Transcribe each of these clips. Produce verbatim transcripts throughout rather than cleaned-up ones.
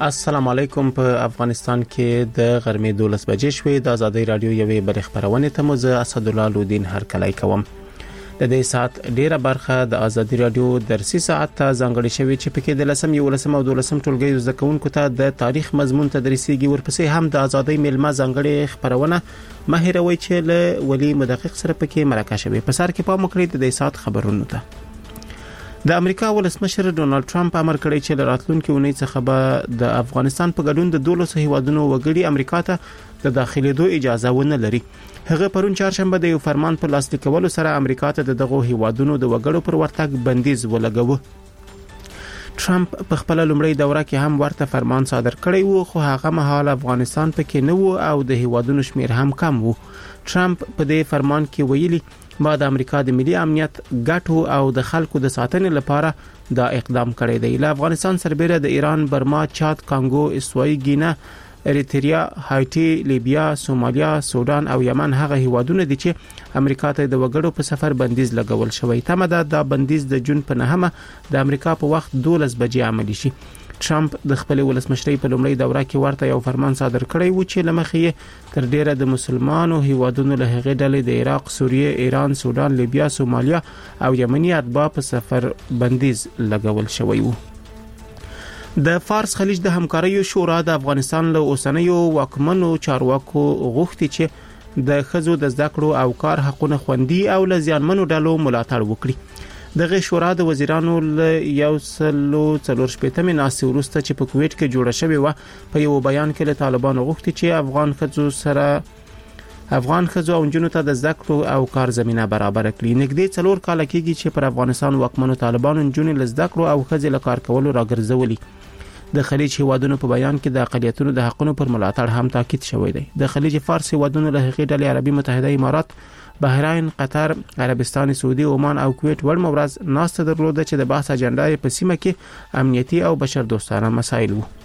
السلام علیکم. په افغانستان کې د غرمې دولس بجې شوې. د آزادۍ رادیو یوې بل خبرونه ته مو زه اسدالله لودین هرکلی کوم. د دې سات ډیره برخه د آزادۍ رادیو درسي ساعت ته ځانګړې شوې چې پکې د لسم یو لسم او دولسم ټولګي زده کوونکو ته د تاریخ مضمون تدریسيږي. ورپسې هم د آزادۍ میلمه ځانګړې خبرونه مهیروي چې له ولی مدقق سره پکې مرکه شوی. په سر کې پام وکړئ د دې سات خبرونو ته. د امریکا ولسمشر ډونالد ټرمپ امر کړی چې راتلونکي اونۍ څخه به د افغانستان په ګډون د دولسو هیوادونو وګړي امریکا ته د داخليدو اجازه ونه لري. هغه پرون چهارشنبه د یو فرمان په لاسلیک کولو سره امریکا ته دغه هیوادونو د وګړو پر ورتګ بندیز ولګاوه. ټرمپ په خپل لومړی دوره کې هم ورته فرمان صادر کړی وو، خو هغه مهال افغانستان پکې نه وو او د هیوادونو شمیر هم کم وو. ټرمپ په دې فرمان کې ویلي ما د امریکا د ملي امنیت ګټو او د خلکو د ساتنې لپاره دا اقدام کړی دی. له افغانستان سربېره د ایران، برما، چاد، کانګو، استوایي ګینه، اریتریا، هایټي، لیبیا، سومالیا، سودان او یمن هغه هیوادونه دي چې امریکا ته د وګړو په سفر بندیز لګول شوی. تمه ده دا بندیز د جون په نهمه د امریکا په وخت دولس بجې عملی شي. ټرمپ د خپل ولسمشرۍ په لومړي دوره کې ورته یو فرمان صادر کړی و چې لمخې تر ډیره د مسلمانانو هیوادونو له هغې ډلې د عراق، سوریه، ایران، سودان، لیبیا، سومالیا او یمني اتباع په سفر بندیز لګول شوی و. د فارس خلیج د همکاریو شورا د افغانستان له اوسنیو واکمنو چارواکو غوښتي چې د خزو د زده کړو او کار حقوقو خوندي او له زیانمنو ډلو ملاتړ وکړي. دغه شورا د وزیرانو له یو سلو څلور شپېتمې ناستې وروسته چې په کویټ کې جوړه شوې و په یو بیان کې له طالبانو غوښتي چې افغان خزو سره افغان خزو او جنونو ته د زده کړو او کار زمينه برابر کړي. نږدې څلور کال کېږي چې پر افغانستان واکمنو طالبانو جنونو له زده کړو او خزې له کار کولو راګرځولي. د خلیج هیوادونو په بیان کې د اقلیتونو د حقوقو پر ملاتړ هم تاکید شوی دی. د خلیج فارس هیوادونو له هغې ډلې عربي متحده امارات، بحرین، قطر، عربستان سعودي، عمان او کویت ورم ورځ ناسته درلوده چې د بحث اجنډا په سیمه کې امنیتي او بشر دوستانه مسایل وو.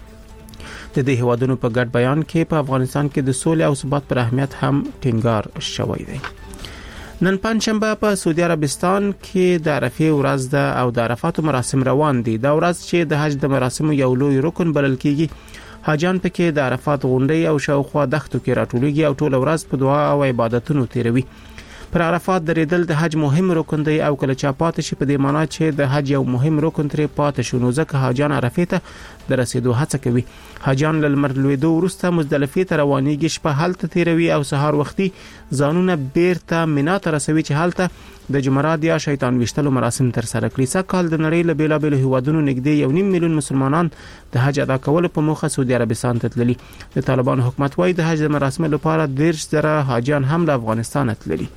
د دې هیوادونو په ګډ بیان کې په افغانستان کې د سولې او ثبات پر اهمیت هم ټینګار شوی دی. نن پنځشنبه په سعودي عربستان کې د عرفه ورځ ده او د عرفات مراسم روان دي. دا ورځ چې د حج د مراسمو یو لوی رکن بلل کیږي. حاجان پکې د عرفات غونډې او شاوخوا دښتو کې راټولېږي او ټول ورځ په دعا او عبادتونو تیروي. پر عرفات درېدل د حج مهم رکن دی او کله چې پاتې شي په دې معنی چې د حج یو مهم رکن ترې پاتې شو، نو ځکه حاجان عرفه ته د رسیدو هڅه کوي. حاجان له لمر لوېدو وروسته مزدلفه ته روانېږي، شپه هلته تیروي او سهار وختي ځانونه بیرته مینا ته رسوي چې هلته د جمرات یا شیطان وشتلو مراسم تر سره کړي. سکهال د نړۍ له بیلابېلو هیوادونو نږدې یو نیم میلیون مسلمانان د حج ادا کولو په موخه سعودي عربستان ته تللي. د طالبان حکومت وايي د حج مراسم لپاره دیرش زره حاجان هم له افغانستان تللي.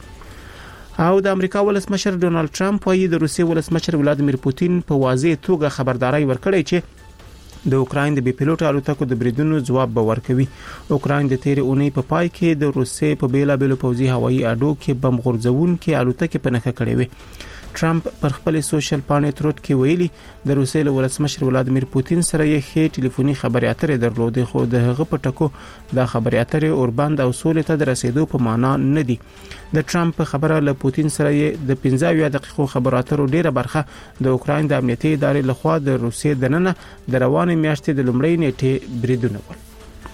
او د امریکا ولسمشر ډونالد ټرمپ وايي د روسیې ولسمشر ولادیمیر پوتین په واضح توګه خبرداري ورکړې چې د اوکراین د بي پيلوټ الوتکو د بریدونو ځواب به ورکوي. اوکراین د تیرې اونۍ په پای کې د روسیې په بیلابېلو پوځي هوایي اډو کې بم غورځونکي الوتکې په نښه کړې وې. ټرمپ پر خپل سوشل پاڼې تروت کې ویلي د روسیې له ولسمشر ولادیمیر پوتین سره یې ښې ټلیفوني خبرې اترې درلودې، خو د هغه په ټکو د خبرې اترې اوربند او سولې ته د رسیدو په معنا نه دي. د ټرمپ خبره له پوتین سره یې د پنځه اویا دقیقو خبرو اترو ډیره برخه د اوکراین د امنیتي ادارې لخوا د روسیې د ننه د روانې میاشتې د لومړۍ نیټې بریدونه ول.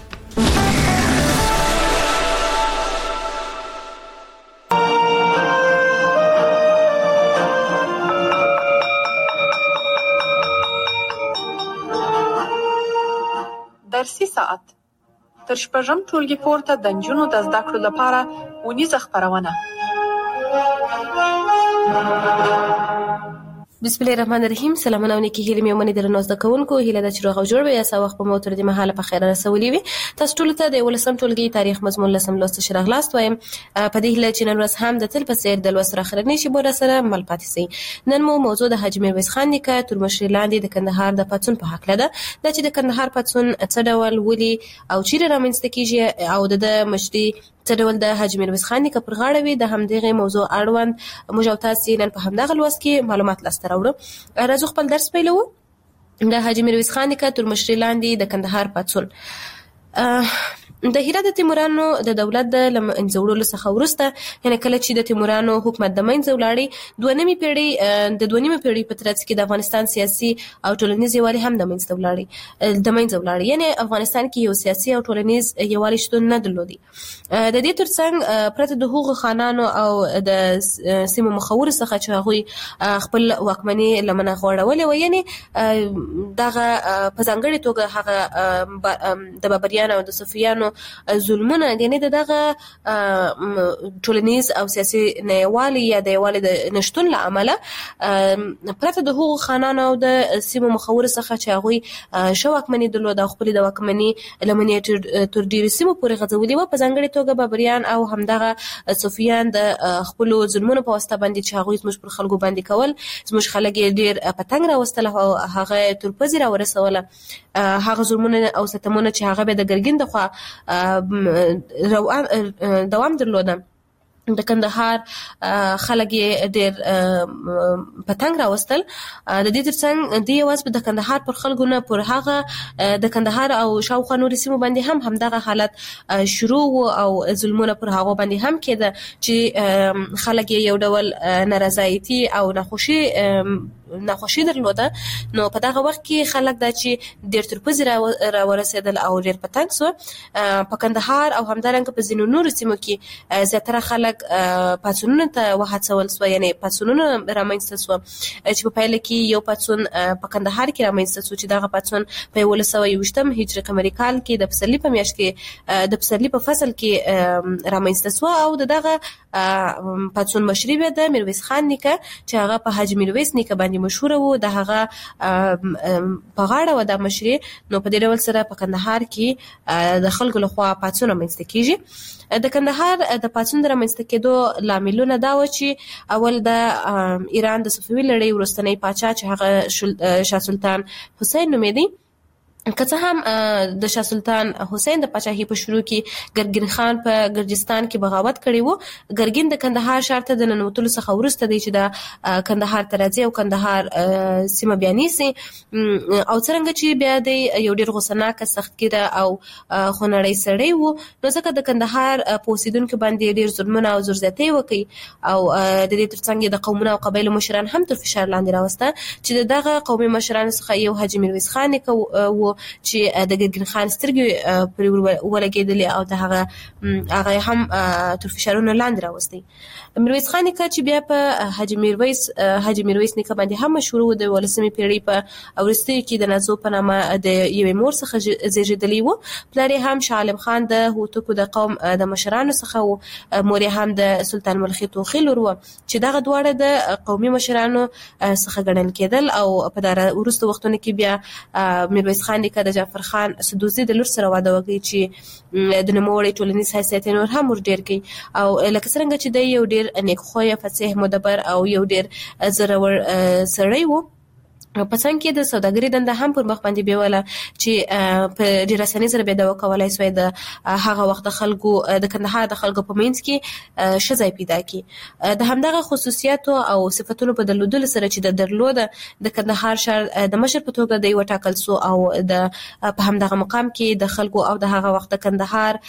درسي ساعت تر شپږم ټولګي پورته د نجونو د زده کړو لپاره ونیزه خپرونه. بسم الله الرحمن الرحیم. سلامونه او نیکی هیله مې ومني درنو زده کوونکو. هیله ده چې روغ او جوړ به یاست او وخت په مو تر دې مهاله په خیر رسولي وي. تاسو ټول ته د ولسم ټولګي تاریخ مضمون لسم لوست شرح لاست وایم. په دې هیله چې نن ورځ هم د تل په څیر د لوست راخرنی شي بوره سره مل پاتې سي. نن مو موضوع د حاجی میرویس خان نیکه تر مشرۍ لاندې د کندهار د پاڅون په حق لده. دا چې د کندهار پاڅون څه ډول ولي او چیرې رامنځته کیږي او د مشرۍ څه ډول د حاجی میرویس خان نیکه پر غاړه وي، د همدغه موضوع اړوند موږ او تاسو نن په همدغه لوست کې معلومات لاسته راوړو. راځو خپل درس پیلو. د حاجی میرویس خان نیکه تر مشرۍ لاندې د کندهار پاڅون. د هرات د تیمورانو د دولت د منځوړلو څخه وروسته یعنی کله چې د تیمورانو حکومت د منځ ولاړی دوه نیمه پیړۍ د دوه نیمه پیړۍ په ترڅ کې د افغانستان سیاسي او ټولنیز یووالی هم د منځ ولاړی د منځ ولاړی یعنی افغانستان کې یو سیاسي او ټولنیز یووالی شتون نه درلودي. د دې ترڅنګ پرته د حقوق خانانو او د سیمو مخور څخه چې هغه خپل واکمني لمنه غوړولې و یعنی دغه په ځانګړي توګه هغه د بابریانو او د صفویانو ظلمونه یعنی دغه ټولنیز او سیاسي نیوالي یا د یوالي د نشټون له امله پرته د حقوق خانانو او د سیمو مخور څخه چې هغه شو واکمني درلوده او خپل د واکمني لمنې تر ډیرو سیمو پورې غځولې و په ځانګړي توګه بابریان او همدغه صفویان د خپل ظلمونو په واسطه باندې چې هغه زموږ پر خلکو باندې کول زموږ خلک ډیر پتنګ راوستل او هغه تر پزیره ورسوله هغه ظلمونه او ستمونه چې هغه به د ګرګین د خوا دوام درلوده. د کندهار خلک ډېر پتنګ راوستل. د دې ترڅنګ د یوازې د کندهار پر خلکو نه پر هغه د کندهار او شاوخوا نورې سیمو باندې هم همدغه حالت شروع او ظلمونه پر هغه باندې هم کېده چې خلک یو ډول نارضایتي او ناخوشي ناخوشي درلوده. نو په دغه وخت کې خلک دا چې ډېر تر پزې را ورسېدل او ډېر پتنګ سو. په کندهار او همدارنګه په ځینو نورو سیمو کې زیاتره خلک پاڅونونو ته وهڅول سو یعنی پاڅونونه رامنځته سو چې په پایله کې یو پاڅون په کندهار کې رامنځته سو چې دغه پاڅون په یولس سوه یوویشتم هجري قمري کال کې د پسرلي په میاشت کې د پسرلي په فصل کې رامنځته سو او دغه پاڅون مشري به د میرویس خان نیکه چې هغه په حاجي میرویس نیکه باندې مشهور وو د هغه په غاړه و د مشري. نو په دې ډول سره په کندهار کې د خلکو لخوا پاڅون رامنځته کیږي. د کندهار د پاڅون د رامنځته کېدو لاملونه دا و چې اول د ایران د صفوي لړۍ وروستنی پاچا چې هغه شاه سلطان حسین نومېدی که څه هم د شاه سلطان حسین د پاچاهي په شروع کې ګرګین خان په ګرجستان کې بغاوت کړی وو. ګرګین د کندهار ښار ته د ننوتلو څخه وروسته دی چې د کندهار ته راځي او کندهار سیمه بیا نیسي او څرنګه چې بیا دی یو ډېر غوسناکه سختګیره او خونړی سړی وو نو ځکه د کندهار په اوسېدونکو باندې ډېر ظلمونه او زورزیاتۍ وکړي او د دې ترڅنګ د قومونو او قبایلو مشران هم تر فشار لاندې راوسته چې دغه قومي مشرانو څخه یو حاجي میرویس خان نیکه و چې د ګرګین خان سترګې پرې ولګېدلې او د هغه هغه هم تر فشارونو لاندې راوستی. میرویس خان نیکه چې بیا په حاجي میرویس حاجي میرویس نیکه باندې هم مشهور و د ولسمې پیړۍ په وروستیو کې د نازو په نامه د یوې مور څخه زیږېدلی و. پلار یې هم شاه عالم خان د هوتکو د قوم د مشرانو څخه و. مور یې هم د سلطان ملخي توخي لور وه چې دغه دواړه د قومي مشرانو څخه ګڼل کېدل او په دغه وروستو وختونو کې بیا میرویس خان نیکه د جعفر خان سدوزي د لور سره واده وکړي چې د نوموړي ټولنیز حیثیت نور هم ور ډېر کړي او لکه څرنګه چې دی یو ډېر نیکخویه فصیح مدبر او یو ډېر زړور سړی و. په څنګ کې د سوداګرۍ دنده هم پر مخ باندې بیوله چې په ډېر اسانۍ سره به دا وکولای سوی د هغه وخت د خلکو د کندهار د خلکو په منځ کې ښه ځای پیدا کړي. د همدغه خصوصیاتو او صفتونو په درلودلو سره چې د درلوده د کندهار ښار د مشر په توګه دی وټاکل سو او د په همدغه مقام کې د خلکو او د هغه وخت د کندهار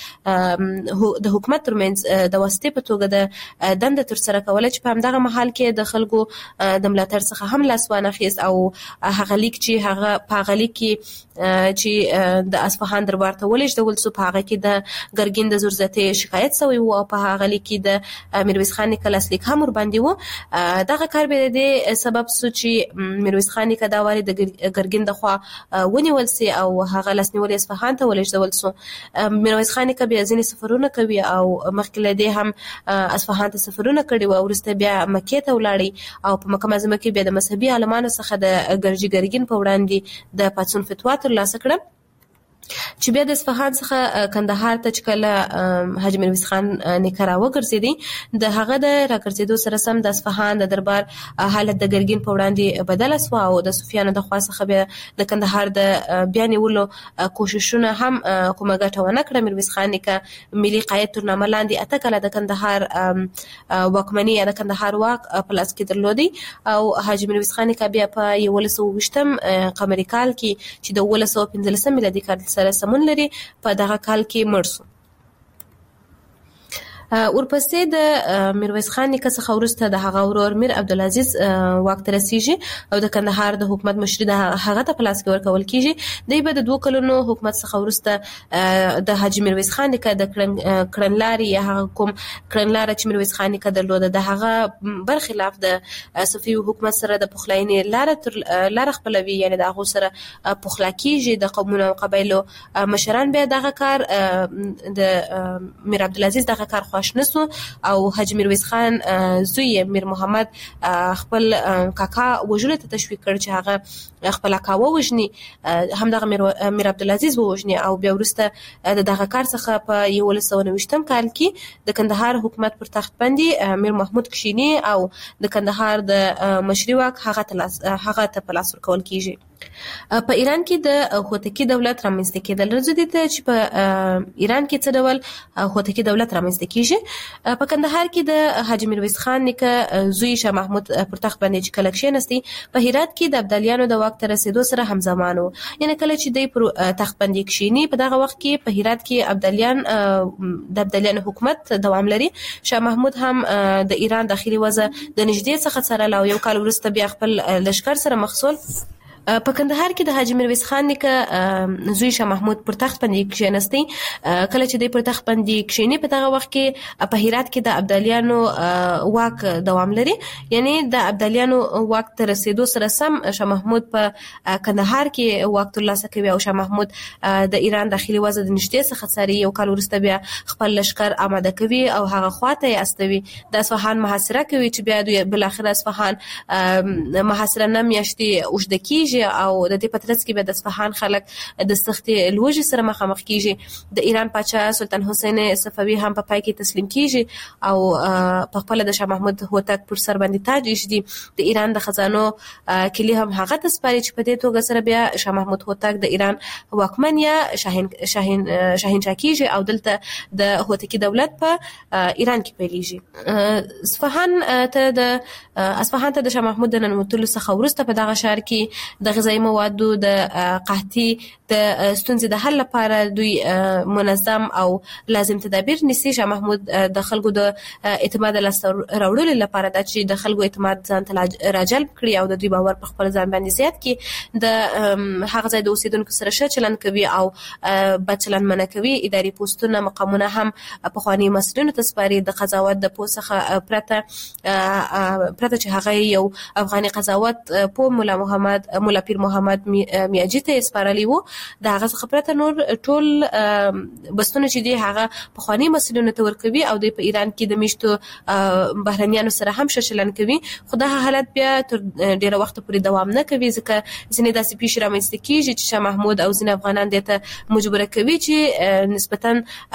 د حکومت ترمنځ د واسطې په توګه د دنده ترسره کوله چې په همدغه محل کې د خلکو د ملاتړ څخه هم لاس وانخیست او هغه لیک چې هغه په هغه لیک کې چې د اصفهان دربار ته ولېږدول سو په هغه کې د ګرګین د زورزیاتۍ شکایت سوی و او په هغه لیک کې د میرویس خان نیکه لاسلیک هم ورباندې و. دغه کار به د دې سبب سو چې میرویس خان نیکه دا وارې د ګرګین د خوا ونیول سي او هغه لاسنیول اصفهان ته ولېږدول سو. میرویس خان نیکه بیا ځینې سفرونه کوي او مخکې له دې هم اصفهان ته سفرونه کړي و او وروسته بیا مکې ته ولاړی او په مکه معظمه کې بیا د مذهبي عالمانو څخه د ګرجي ګرګین په وړاندې د پاڅون فتوا ترلاسه کړه چې بیا د اصفهان څخه کندهار ته چې کله حاجي میرویس خان نیکه راوګرځېدی د هغه د راګرځېدو سره سم د اصفهان د دربار حالت د ګرګین په وړاندې بدله سوه او د صفویانو د خوا څخه بیا د کندهار د بیا نیولو کوششونه هم کومه ګټه ونه کړه. میرویس خان نیکه ملي قاید تر نامه لاندې اته کاله د کندهار واکمني یا د کندهار واک په لاس کې درلودی او حاجي میرویس خان نیکه بیا په یولس سوه اوویشتم قمري کال کې چې د اوولس سوه پنځلسم میلادي کال سره سمون لري په دغه کال کې مړ شو. ورپسې د میرویس خان نیکه څخه وروسته د هغه ورور میر عبدالعزیز واک ته رسیږي او د کندهار د حکومت مشري د هغه ته په لاس کې ورکول کیږي. دی به د دوه کلونو حکومت څخه وروسته د حاجي میرویس خان نیکه د کړنلارې یا هغه کوم کړنلاره چې میرویس خان نیکه درلوده د هغه برخلاف د صفوي حکومت سره د پخلاینې لاره تر لاره خپلوي، یعنی د هغو سره پخلا کیږي. د قومونو او قبایلو مشران بیا دغه کار د میر عبدالعزیز دغه کار خوښ نسو او حاجي میرویس خان زوی میر محمد خپل کاکا وژلو ته تشویق کړ چې هغه خپل کاکا وژني، همدغه میر عبدالعزیز وژني او بیا وروسته د دغه کار څخه په یولس سوه نوي کال کې د کندهار حکومت پر تخت باندې میر محمود کښینی او د کندهار د مشري واک هغه ته هغه ته په لاس ورکول کیږي. په ایران کې د هوتکی دولت رامنځته کېدل راځي ته چې په ایران کې څه ډول هوتکی دولت رامنځته کیږي. په کندهار کې د حاجي میرویس خان نیکه زوی شاه محمود پر تخت باندې چې کله کښېنستی، په هرات کې د ابدالیانو د واک ته رسیدو سره همزمان وو. یعنی کله چې دی پر تخت باندې کښینی په دغه وخت کې په هرات کې ابدالیان د ابدالیانو حکومت دوام لري. شاه محمود هم د ایران داخلي وضع د نږدې څخه څارله او یو کال وروسته بیا خپل لښکر سره مخ شول. په کندهار کې د حاجي میرویس خان نیکه زوی شاه محمود پر تخت باندې کښېنستی. کله چې دی پر تخت باندې کښېني په دغه وخت کې په هرات کې د ابدالیانو واک دوام لري، یعنی د ابدالیانو واک ته رسیدو سره سم شاه محمود په کندهار کې واک ترلاسه کوي او شاه محمود د ایران داخلي وضع د نږدې څخه څاري. یو کال وروسته بیا خپل لښکر آماده کوي او هغه خواته یې استوي. د اصفهان محاصره کوي چې بیا دوی بالاخره اصفهان محاصره نه میاشتې اوږده کیږي او د دې پترڅ کې به د اصفهان خلک د سختې لوږې سره مخامخ کیږي. د ایران پاچا سلطان حسین صفوي هم په پای کې تسلیم کیږي او په خپل د شاه محمود هوتک پر سر باندې تاج ایږدي. د ایران د خزانو کلی هم هغه ته سپاري چې په دې توګه سره بیا شاه محمود هوتک د ایران واکمن یا شاهین شاهین شاهنشاه کیږي او دلته د هوتکی دولت په ایران کې پیلېږي. اصفهان ته د اصفهان ته د شاه محمود د ننوتلو څخه وروسته په دغه ښار کې د غذایی موادو د قحطي د ستونزې د حل لپاره دوی منظم او لازم تدابیر نیسي. شاه محمود د خلکو د اعتماد لاسته راوړلو لپاره دا چې د خلکو اعتماد ځان ته راجلب کړي او د دوی باور په خپل ځان باندې زیات کړي. د هغه ځای د اوسیدونکو سره ښه چلند کوي او بد چلند منع کوي. اداري پوسټونه مقامونه هم پخواني مسؤلینو ته سپاري د قضاوت د پوسټ څخه پرته پرته چې هغه یو افغاني قضاوت په مولا محمد مولا پیر محمد میاجي ته سپارلی وو. د هغه څخه پرته نور ټول بستونه چې دی هغه پخواني مسؤلینو ته ورکوي او د په ایران کې د میشتو بهرنیانو سره هم ښه چلند کوي. خو دا حالت بیا تر ډیره وخت پورې دوام نه کوي ځکه ځینې داسې پیښې رامنځته کیږي چې شاه محمود او ځینې افغانان دې ته مجبوره کوي چې نسبتا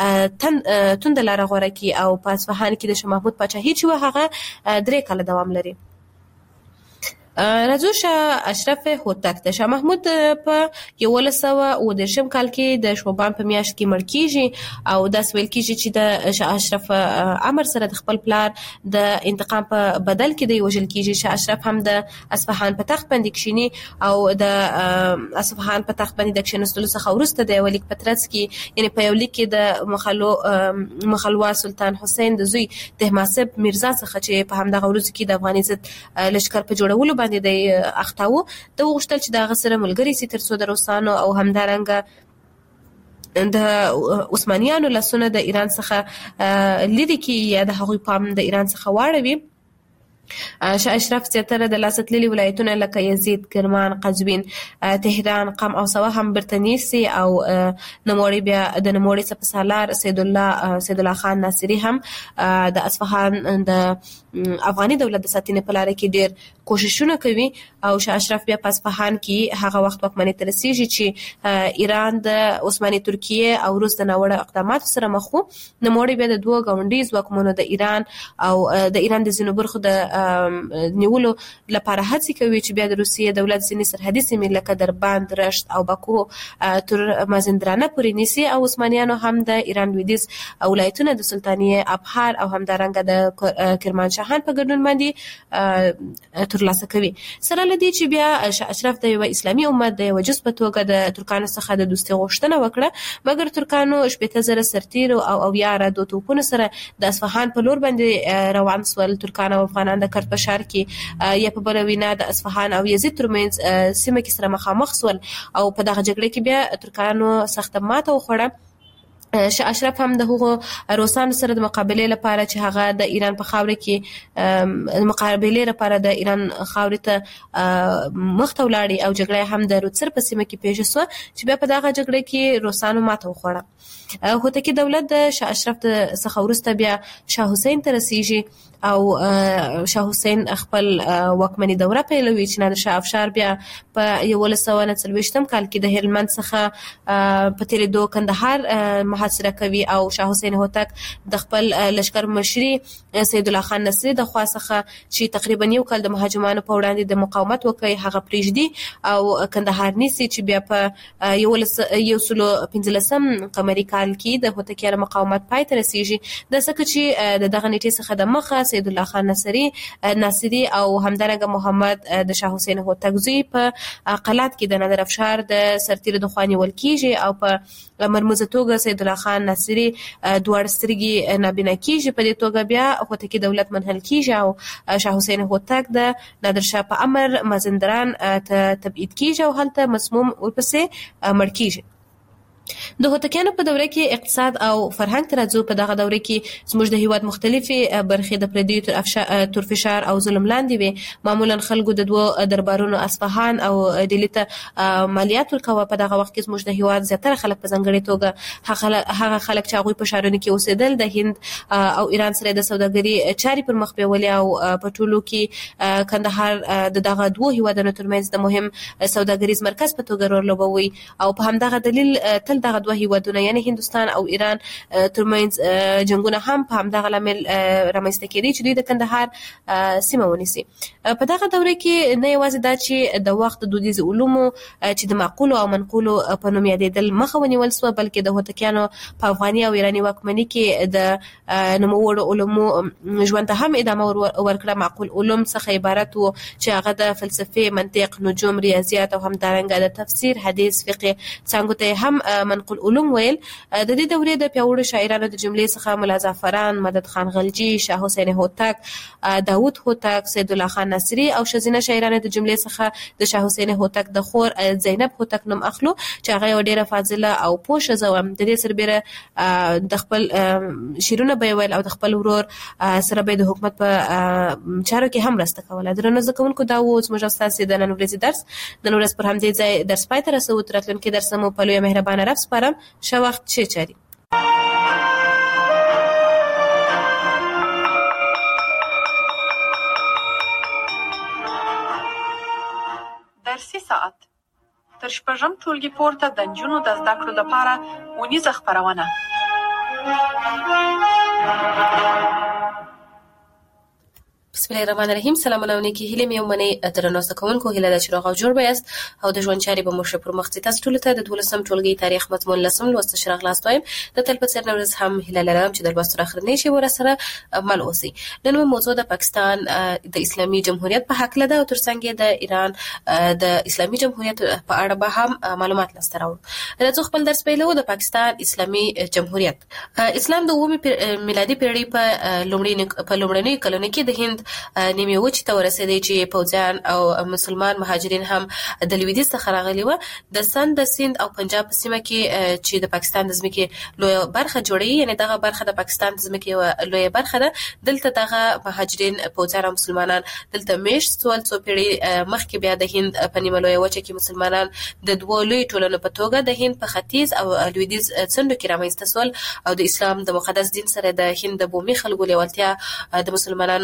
تند لاره غوره کړي او په اصفهان کې د شاه محمود پاچاهي چې وه هغه درې کاله دوام لري. راځو شاه اشرف هوتک د شاه محمود په یولس سوه اووه دېرشم کال کې د شوبان په میاشت کې مړ کیږي او داسې ویل کیږي چې د شاه اشرف امر سره د خپل پلار د انتقام په بدل کې دی وژل کیږي. شاه اشرف هم د اصفهان په تخت باندې کښینی او د اصفهان په تخت باندې د کښېنستلو څخه وروسته د یو لیک په ترڅ کې یعنی په یو لیک کې د مخلو مخلوع سلطان حسین د زوی طهماسب میرزا څخه چې په همدغه ورځ کې د افغاني ضد لښکر په جوړولو باندې د اخته وو، د وغوښتل چې د هغه سره ملګري سي ترڅو د روسانو او همدارنګه د عثمانیانو لاسونه د ایران څخه لري کې یا د هغوی پام د ایران څخه واړوي. شاه اشرف زیاتره د لاسه تللي ولایتونه لکه یزید، کرمان، قزوین، تهران، قم او سواه هم برته نیسي او نوموړی بیا د نوموړی څخه سالار سید الله سید الله خان ناصری هم د اصفهان د افغاني دولت د ساتنې په لار کې ډیر کوششونه کوي او شاه اشرف بیا په اصفهان کې هغه وخت واکمنۍ ته رسیږي چې ایران د عثماني ترکیه او روس د ناوړه اقداماتو سره مخ وو. نوموړی بیا د دوه ګاونډي ځواکمنو د ایران او د ایران د ځینو برخو د نیولو لپاره هڅې کوي چې بیا د روسیې دولت ځینې سرحدي سیمې لکه دربند، رشت او باکو تر مازندرانه پورې نیسي او عثمانیانو هم د ایران لویدیځ ولایتونه د سلطنتي ابحار او همدارنګه د کرمانشاهان په ګډون باندې ترلاسه کوي. سره لدی چې بیا شاه اشرف د یو اسلامي امت د یو جز په توګه د ترکانو څخه د دوستي غوښتنه وکړه، مګر ترکانو شپږ زره سرتیرو او اویا را توپونو سره د اصفهان په لور باندې روان سول. ترکان او افغانان د کرت په شهر کې یا په بل وینا د اصفهان او یزید ترمنځ سیمه کې سره مخامخ سول او په دغه جګړه کې بیا ترکانو سخت ماته وخوړه. شاه اشرف هم د هغو روسانو سره د مقابله لپاره چې هغه د ایران په خاوره کې مقابله لپاره د ایران خاورې ته مخ ته ولاړی او جګړه هم د روسر په سیمه کې پیښ شو چې بیا په دغه جګړه کې روسانو ماته وخوړه. هوتکی دولت د شاه اشرف څخه وروسته بیا شاه حسین ته رسیږي او شاه حسین خپل واکمني دوره پیلوي چې نادر شاه افشار بیا په یولس سوه نهه څلوېښتم کال کې د هلمند څخه په تیریدو کندهار محاصره کوي او شاه حسین هوتک د خپل لشکر مشري سید الله خان نصری د خوا څخه چې تقریبا یو کال د مهاجمانو په وړاندې د مقاومت وکړي هغه پریږدي او کندهار نیسي چې بیا په یولس یو سلو پنځلسم قمري کال کې د هوتکیانو مقاومت پای ته رسیږي. د څه چې د دغه نیټې څخه د مخه سید الله خان نصری ناصری او همدارنګه محمد د شاه حسین هوتک زوی په قلات کې د نادر افشار د سرتیرو د خوا نیول کیږي او په مرموزه توګه سید الله خان ناصری دوه سترګې نابینا کیږي. په دې توګه بیا هوتکی دولت منحل کیږي او شاه حسین هوتک د نادر شاه په امر مازندران ته تبعید کیږي او هلته مسموم ورپسې مړ کیږي. د هوتکیانو په دوره کې اقتصاد او فرهنګ ته راځو. په دغه دوره کې زموږ د هیواد مختلفې برخې د پردیو تر فشار او ظلم لاندې وي. معمولا خلکو د دوه دربارونو اصفهان او ډیلي ته مالیات ورکوه. په دغه وخت کې زموږ د هیواد زیاتره خلک په ځانګړې توګه هغه خلک چې هغوی په ښارونو کې اوسېدل د هند او ایران سره د سوداګري چارې پر مخ بیولې او په ټولو کې کندهار د دغه دوه هیوادونو ترمنځ د مهم سوداګریز مرکز په توګه رول لوبوي او په همدغه دلیل دغه دوه هیوادونه یعنی هندستان او ایران ترمنځ جنگونه هم په همدغه لامل رامنځته کېدي چې دوی د کندهار سیمه ونیسي. په دغه دوره کې نه یوازې دا چې د وخت دودیز علومو چې د معقولو او منقولو په نوم یادېدل مخه ونیول سوه، بلکې د هوتکیانو په افغاني او ایراني واکمنۍ کې د نوموړو علومو ژوند ته هم ادامه ورکړه. معقول علوم څخه عبارت وو چې هغه د فلسفې، منطق، نجوم، ریاضیات او همدارنګه د تفسیر، حدیث، فقه څانګو ته هم منقول علوم ویل. د دې دورې د پیاوړو شاعرانو د جملې څخه ملا زعفران، مدد خان غلجي، شاه حسین هوتک، داوود هوتک، سید الله خان نصری او شزینه شاعرانو د جملې څخه د شاه حسین هوتک د خور زینب هوتک نوم اخلو چې هغه یو ډیره فاضله او پوه ښځه وه. د دې سربیره د خپل شعرونه به ویل او د خپل ورور سره به د حکومت په چارو کې هم مرسته کوله. درنو زده کوونکو، دا و زموږ او ستاسې د نن ورځې درس. د نن ورځ پر همدې ځای درس پای ته رسوو. تر راتلونکي درس مو په لویه مهربانه رب سپارم. ښه وخت، ښې چارې. درسي ساعت تر شپږم ټولګي پورته د نجونو د زده کړو لپاره ونیزه خپرونه. بسم الله الرحمن الرحیم. سلام علیکم. هیله مې ومنئ درنو زده کوونکو، هیله ده چې روغ او جوړ یاست او د ژوند چارې به مو ښه پر مخ ځي. تاسو ټولو ته د دولسم ټولګي تاریخ مضمون لسم لوست ښه راغلاست وایم. د تل په څېر نن ورځ هم هیله لرم چې د لوست تر اخرنۍ شی ورسره مل اوسئ. نن مو موضوع د پاکستان د اسلامي جمهوریت په حق لده او ترڅنګ د ایران د اسلامي جمهوریت په اړه به هم معلومات لاسته راوړو. راځو خپل درس پیلو. د پاکستان اسلامي جمهوریت. اسلام د اوومې میلادي پیړۍ په لومړني په لومړني کلونو کې د هند نیمه وچې ته ورسېدی چې پوځیان او مسلمان مهاجرین هم د لویدیځ څخه راغلي وو. د سند د سند او پنجاب په سیمه کې چې د پاکستان د ځمکې لویه برخه جوړوي، یعنی دغه برخه د پاکستان د ځمکې یوه لویه برخه ده. دلته دغه مهاجرین پوځیان او مسلمانان دلته میشت سول. څو پیړۍ مخکې بیا د هند په نیمه لویه وچه کې مسلمانان د دوو لویو ټولنو په توګه د هند په ختیځ او لویدیځ څنډو کې رامنځته سول او د اسلام د مقدس دین سره د هند د بومي خلکو لیوالتیا د مسلمانانو په شمېر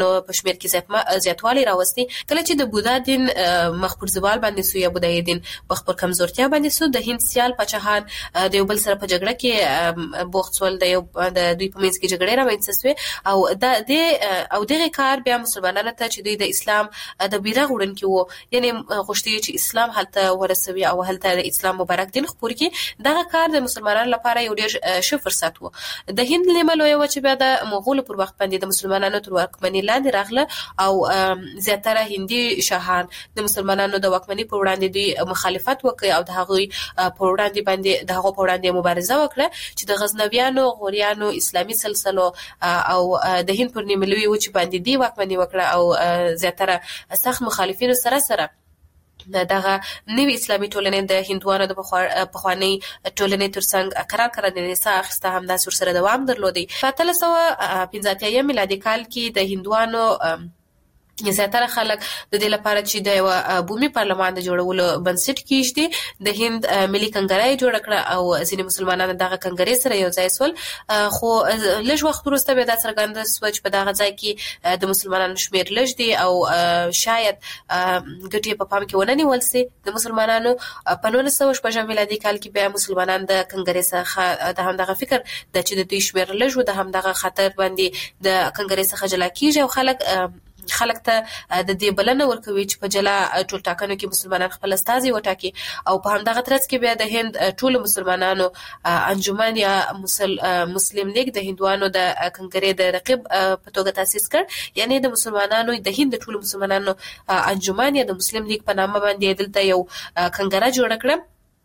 شمیر کې زیاتوالی راوستي. کله چې د بودا دین مخ پر زوال باندې سو یا بودایي دین مخ پر کمزورتیا باندې سو، د هند سیال پاچاهان د یو بل سره په جګړه کې بوخت سول، د یو د دوی په منځ کې جګړې رامنځته شوې او د دې او دغه کار بیا مسلمانانو ته چې دوی د اسلام د بیرغ وړونکي وو، یعنی غوښتي چې اسلام هلته ورسوي او هلته د اسلام مبارک دین خپور کړي. دغه کار د مسلمانانو لپاره یو ډېر ښه فرصت وو. د هند نیمه لویه وچه بیا د مغولو پر وخت باندې د مسلمانانو تر واکمنۍ لاندې راغله او زیاتره هندي شاهان د مسلمانانو د واکمنۍ په وړاندې دوی مخالفت وکړ او د هغوی په وړاندې باندې د هغو په وړاندې مبارزه وکړه چې د غزنویانو، غوریانو، اسلامي سلسلو او د هند پر نیمه لویه وچه باندې دی واکمنۍ وکړه او زیاتره سخت مخالفینو سره سره دغه نوی اسلامي ټولنې د هندوانو د پخوانی ټولنې ترڅنګ قرار قرار د نساء اخیسته هم د سر سره دوام درلودي. په اتلس سوه پنځه اتیا میلادي کال کې د هندوانو زیاتره خلک د دې لپاره چې د یو بومي پارلمان د جوړولو بنسټ کیږي د هند ملي کنګرې جوړ کړه او ځینې مسلمانانو دغه کنګرې سره یو ځای سول. خو لږ وخت وروسته به دا څرګنده شو چې په دغه ځای کې د مسلمانانو شمیر لږ دی او شاید ګټې په پام کې ونه نیول سي. د مسلمانانو په نولس سوه شپږم میلادي کال کې به مسلمانان د کنګرې څخه د همدغه فکر د چې د دوی شمیر لږ و د همدغه خطر باندې د کنګرې څخه جلا کیږي او خلک خلک ته د دې بلنه ورکوي چې په جلا ټول ټاکنو کې مسلمانان خپل استازي وټاکي او په همدغه ترڅ کې بیا د هند ټول مسلمانانو انجمن یا مسلم لیگ د هندوانو د کنګرې د رقیب په توګه تاسیس کړ. یعنی د مسلمانانو د هند ټول مسلمانانو انجمن یا د مسلم لیگ په نامه باندې دلته یو کنګره جوړ کړه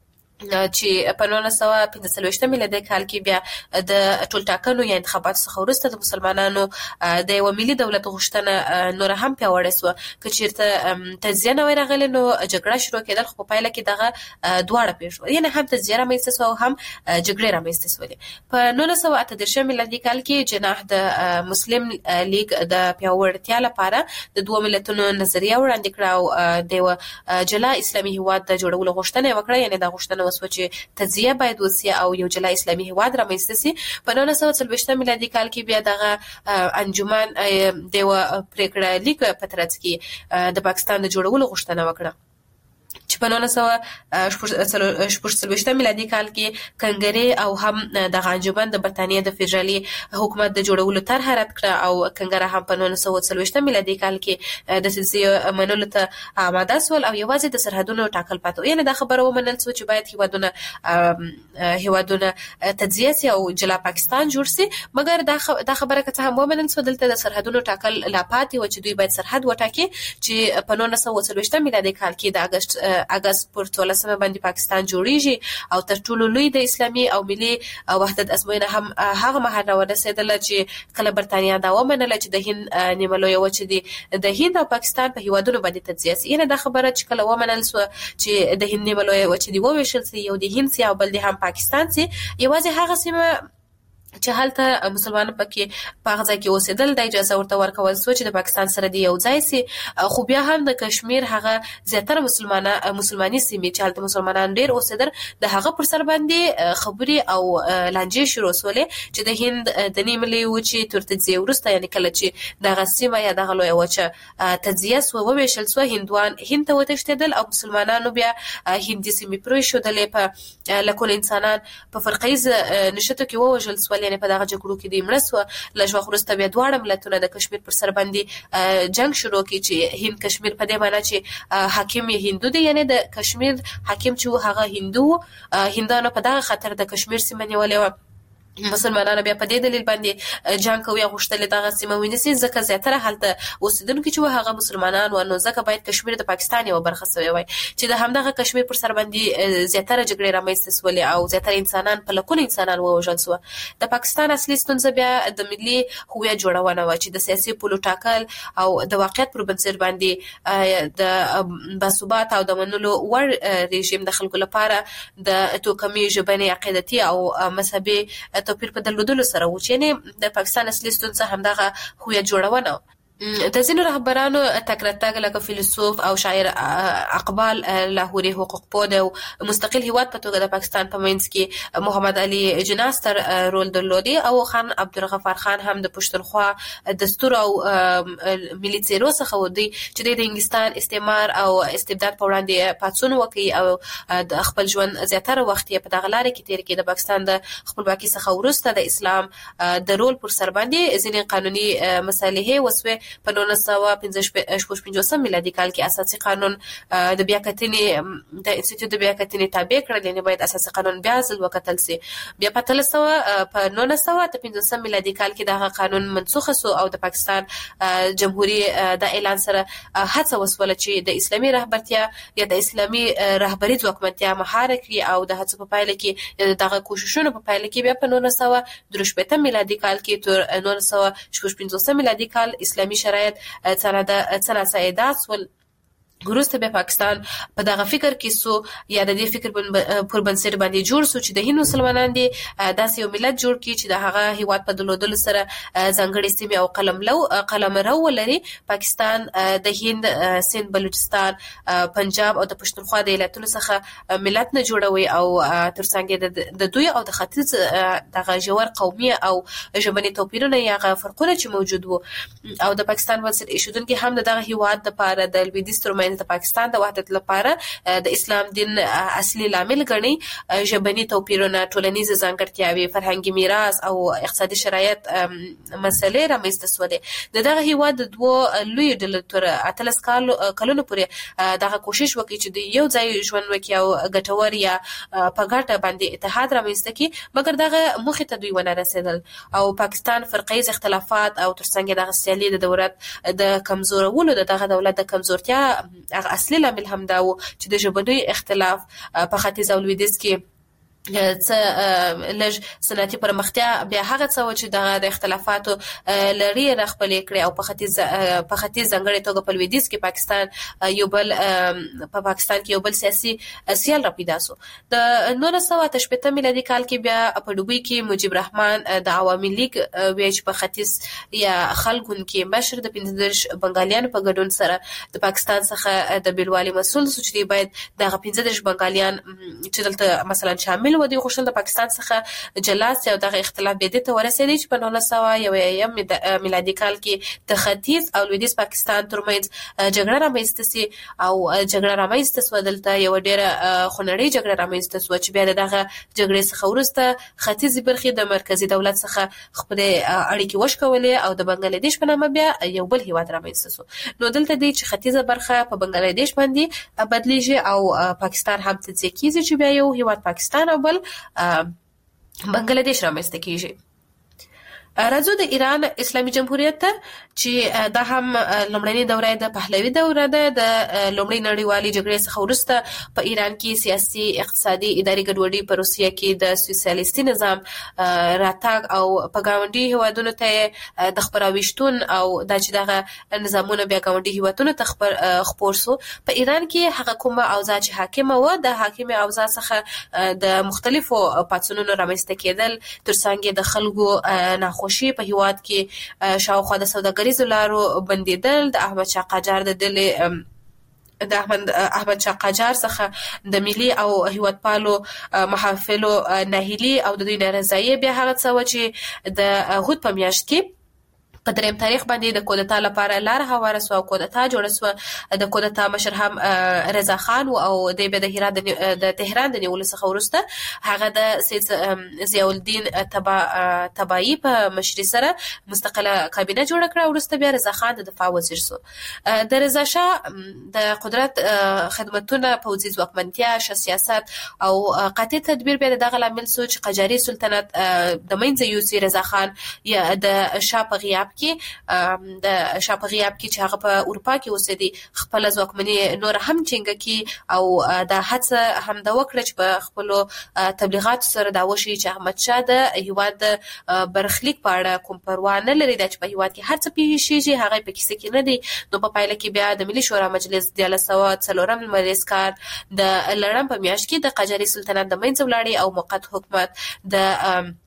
چې په نولس سوه پنځه څلوېښتم میلادي کال کې بیا د ټول ټاکنو یا انتخاباتو څخه وروسته د مسلمانانو د یو ملي دولت غوښتنه نور هم پیاوړې سوه. که چیرته تجزیه نه وای راغلې نو جګړه شروع کېدل، خو په پایله کې دغه دواړه پېښ شول، یعنې هم تجزیه رامنځته سوه او هم جګړې رامنځته سولې. په نولس سوه اته دېرشم میلادي کال کې جناح د مسلم لیگ د پیاوړتیا لپاره د دوه ملتونو نظریه وړاندې کړه او د یو جلا اسلامي هېواد د جوړولو غوښتنه وکړه. یعنې دا غوښتنه وسو چې تجزیه باید وسي او یو جلا اسلامي هېواد رامنځته سي. په نولس سوه څلوېښتم میلادي کال کې بیا دغه انجمن د یوه پرېکړه لیک په ترڅ کې د پاکستان د جوړولو غوښتنه وکړه چې په نولس سوه شپږ څلوېښتم میلادي کال کې کنګرې او هم دغه انجمن د برتانیې د فدرالي حکومت د جوړولو طرحه رد کړه او کنګره هم په نولس سوه څلوېښتم میلادي کال کې د تجزیې منلو ته آماده سول او یوازې د سرحدونو ټاکل پاتې. یعنې دا خبره ومنل سوه چې باید هیوادونه هیوادونه تجزیه سي او جلا پاکستان جوړ سي، مګر دا خبره که څه هم ومنل سوه دلته د سرحدونو ټاکل لا پاتې و چې دوی باید سرحد وټاکي چې په نولس سوه څلوېښتم میلادي کال کې د اګست اګست پر څوارلسمه باندې پاکستان جوړیږي او تر ټولو لوی د اسلامي او ملي وحدت ازموینه هم هغه مهال راورسېدله چې کله برتانیا دا ومنله چې د هند نیمه لویه وچه دي د هند او پاکستان په هیوادونو باندې تجزیه سي. یعنې دا خبره چې کله ومنل سوه چې د هند نیمه لویه وچه دي وویشل سي، یو د هند سي او بل د هم پاکستان سي، یوازې هغه سیمه چې هلته مسلمانانو پکې په هغه ځای کې اوسېدل د اجازه ورته ورکول سوه چې د پاکستان سره دی یو ځای سي. خو بیا هم د کشمیر هغه زیاتره مسلمانه مسلماني سیمې چې هلته مسلمانان ډېر اوسېدل د هغه پر سر باندې خبرې او لانجې شروع سولې چې د هند د نیمې لویې وچې تر تجزیې وروسته، یعنې کله چې دغه سیمه یا دغه لویه وچه تجزیه سوه وویشل سوه، هندوان هند ته وتښتېدل او مسلمانانو بیا هندي سیمې پرېښودلې. په لکونه انسانان په فرقیز نښتو کې ووژل سول، یعنې په دغه جګړو کې دوی مړه سوه. لږ وخت وروسته بیا دواړه ملتونه د کشمیر پر سر باندې جنګ شروع کړي چې هند کشمیر په دې معنی چې حاکم یې هندو دی، یعنې د کشمیر حاکم چې هغه هندو هندانو په دغه خاطر د کشمیر سیمه نیولې وه. مسلمانانو بیا په دې دلیل باندې جنګ کوي او غوښتل دغه سیمه ونیسي ځکه زیاتره هلته اوسېدونکي چې هغه مسلمانان و، نو ځکه باید کشمیر د پاکستان یوه برخه سوی وای چې د همدغه کشمیر پر سر باندې زیاتره جګړې رامنځته سولې او زیاتره انسانان په لکونه انسانان ووژل سوه. د پاکستان اصلي ستونزه بیا د ملي هویت جوړونه وه چې د سیاسي پولو ټاکل او د واقعیت پر بنسټ باندې د باثبات او د منلو وړ رژیم د خلکو لپاره د توکمي ژبنې عقیدتي او مذهبي توپیر په درلودلو سره و چې یعنې د پاکستان اصلي ستونزه همدغه هویت جوړونه د ځینو رهبرانو تکراتګ لکه فیلسوف او شاعر اقبال لاهوري حقوق پوه او مستقل هیواد په توګه د پاکستان په منځ کې محمد علي جناح ستر رول درلودي او خان عبدالغفار خان هم د پښتونخوا دستور او ملي څیرو څخه ودی چې د انګلستان استعمار او استبداد په وړاندې پاتون وکړي او د خپل ژوند زیاتره وخت یې په دغه لارې کې تیر کړي. د پاکستان د خپلواکۍ څخه وروسته د اسلام د رول پر سر باندې ځینې قانوني مصالحې وسوي. په نولس سوه شپږ پنځوسم میلادي کال کې اساسي قانون د بیا کتنې د انسټیټیوټ د بیا کتنې تابع کړل، یعنی باید اساسي قانون بیا ځل وکتل شي. بیا په اتلس سوه په نولس سوه پنځوسم میلادي کال کې دغه قانون منسوخ شو او د پاکستان جمهوریت د اعلان سره هڅه وسوله چې د اسلامي رهبرتیا یا د اسلامي رهبري ځواکمنتیا مهار کړي او د هڅو په پایله کې دغه کوششونو په پایله کې بیا په نولس سوه درې شپېتم میلادي کال کې تر نولس سوه شپږ پنځوسم میلادي کال اسلامي شرایط څنګه څنګه سعادت ول وروسته به پاکستان په دغه فکر کې سو یا د دې فکر پر بنسټ باندې جوړ سو چې د هند مسلمانان دي داسې یو ملت جوړ کړي چې د هغه هیواد په دلودل سره ځانګړي سیمې او قلم لو قلم رو ولري. پاکستان د هند، سند، بلوچستان، پنجاب او د پښتونخوا د ایالتونو څخه ملت نه جوړوي او ترڅنګ د دوی او د ختیځ دغه ژور قومي او ژبني توپیرونه یا فرقونه چې موجود وو او د پاکستان بنسټ ایښودونکي هم دغه هیواد لپاره د لویدیځ ترمنځ د پاکستان د وحدت لپاره د اسلام دین اصلي لامل ګڼي. ژبني توپیرونه، ټولنیز ځانګړتیاوې، فرهنګي میراث او اقتصادي شرایط مسلې رامنځته شولې. د دغه هیواد د دوه لوی ډلو تر اتلس کلونو پورې دغه کوشش وکړي چې د یو ځای ژوند وکړي او ګټور یا په ګټه باندې اتحاد رامنځته کړي، مګر دغه موخې ته دوی ونه رسېدل او پاکستان فرقیز اختلافات او ترڅنګ دغه سیالي د دولت د کمزورولو د دغه دولت د کمزورتیا هغه اصلي لامل هم دا و چې د ژبني اختلاف په ختیځ او لویدیځ کې څه لږ صنعتي پرمختیا بیا هغه څه چې د اختلافاتو لري راخپلې کړي او په ختیځ په ختیځ ځانګړي توګه په لویدیځ کې پاکستان یو بل په پاکستان کې یو بل سیاسي سیال را پیدا شو. د نولس سوه اته شپېته میلادي کال کې بیا په دوبۍ کې مجيب رحمان د عوامي لیگ ویچ په ختیځ یا خلکو کې مشر د پنځه دېرش بنګالیانو په ګډون سره د پاکستان څخه د بیلوالي مسول شو چې باید دغه پنځه دېرش بنګالیان چې دلته مثلا شامل ودی خوشل د پاکستان څخه جلاس او دغه اختلاف به د ته ورسېدی چې په نولس سوه یو میلادي کال کې د ختیځ او لویدیځ پاکستان ترمنځ جګړه رامنځته شي او جګړه رامنځته شو. دلته یو ډېره خونړۍ جګړه رامنځته شو چې بیا دغه جګړې څخه وروسته ختیځي برخې د مرکزی دولت څخه خپل اړیکې وشکولې او د بنگلاديش په نامه بیا یو بل هیواد رامنځته شو. نو دلته دی چې ختیځه برخه په بنگلاديش باندې بدلیږي او پاکستان هم تجزیه کیږي چې بیا یو هیواد پاکستان او بل بنگلاديش رامنځته کیږي. راځو د ایران اسلامي جمهوریت ته چې دا هم لومړنۍ دوره د پهلوي دوره ده. د لومړۍ نړیوالې جګړې څخه وروسته په ایران کې سیاسي، اقتصادي، اداري ګډوډي په روسیه کې د سوسیالیستي نظام راتګ او په ګاونډي هیوادونو ته د خپراویشتون او دا چې دغه نظامونه بیا ګاونډي هیوادونو ته خپور شو. په ایران کې هغه کومه اوضاع چې حاکمه و د حاکمه اوضاع څخه د مختلفو پاڅونونو رامنځته کېدل، ترڅنګ د خلکو ناخوښي په هیواد کې شاوخوا د سوداګریزو لارو بندیدل، د احمد شاه قاجار د ډلې د احمد احمد شاه قاجار څخه د ملي او هیوادپالو محافلو ناهیلي او د دوی نارضایي بیا هغه څه چې د هود په میاشت کې په دریم تاریخ باندې د کودتا لپاره لار هواره سو او کودتا جوړه سو. د کودتا مشر هم رضا خان او د به د هرات د تهران د نیولو څخه وروسته هغه د سید ضیاء الدین تبا تبایی په مشرۍ سره مستقله کابینه جوړه کړه. وروسته بیا رضا خان د دفاع وزیر سو. د رضا شاه د قدرت خدمتونه، پوځي ځواکمنتیا، سیاست او قاطع تدبیر به دغه لامل سو چې قاجاري سلطنت د منځ یوسي. رضا خان یا د شاه په غیاب کې د شاه په غیاب کې چې هغه په اروپا کې اوسېدي خپل ځواکمني نور هم ټینګه کی او د هڅه هم د وکړه چې په خپل تبلیغات سره دا وشي چې احمد شاه د هیواد برخلیک په اړه کوم پروا نه لري، د چې په هیواد کې هر څه پیښیږي هغه په کیسه کې نه دی. نو په پایله کې بیا د ملي شورا مجلس د دیارلس سوه څلورم لمریز کال د لړم په میاشت کې د قاجاري سلطنت د منځه ولاړې او موقت حکومت د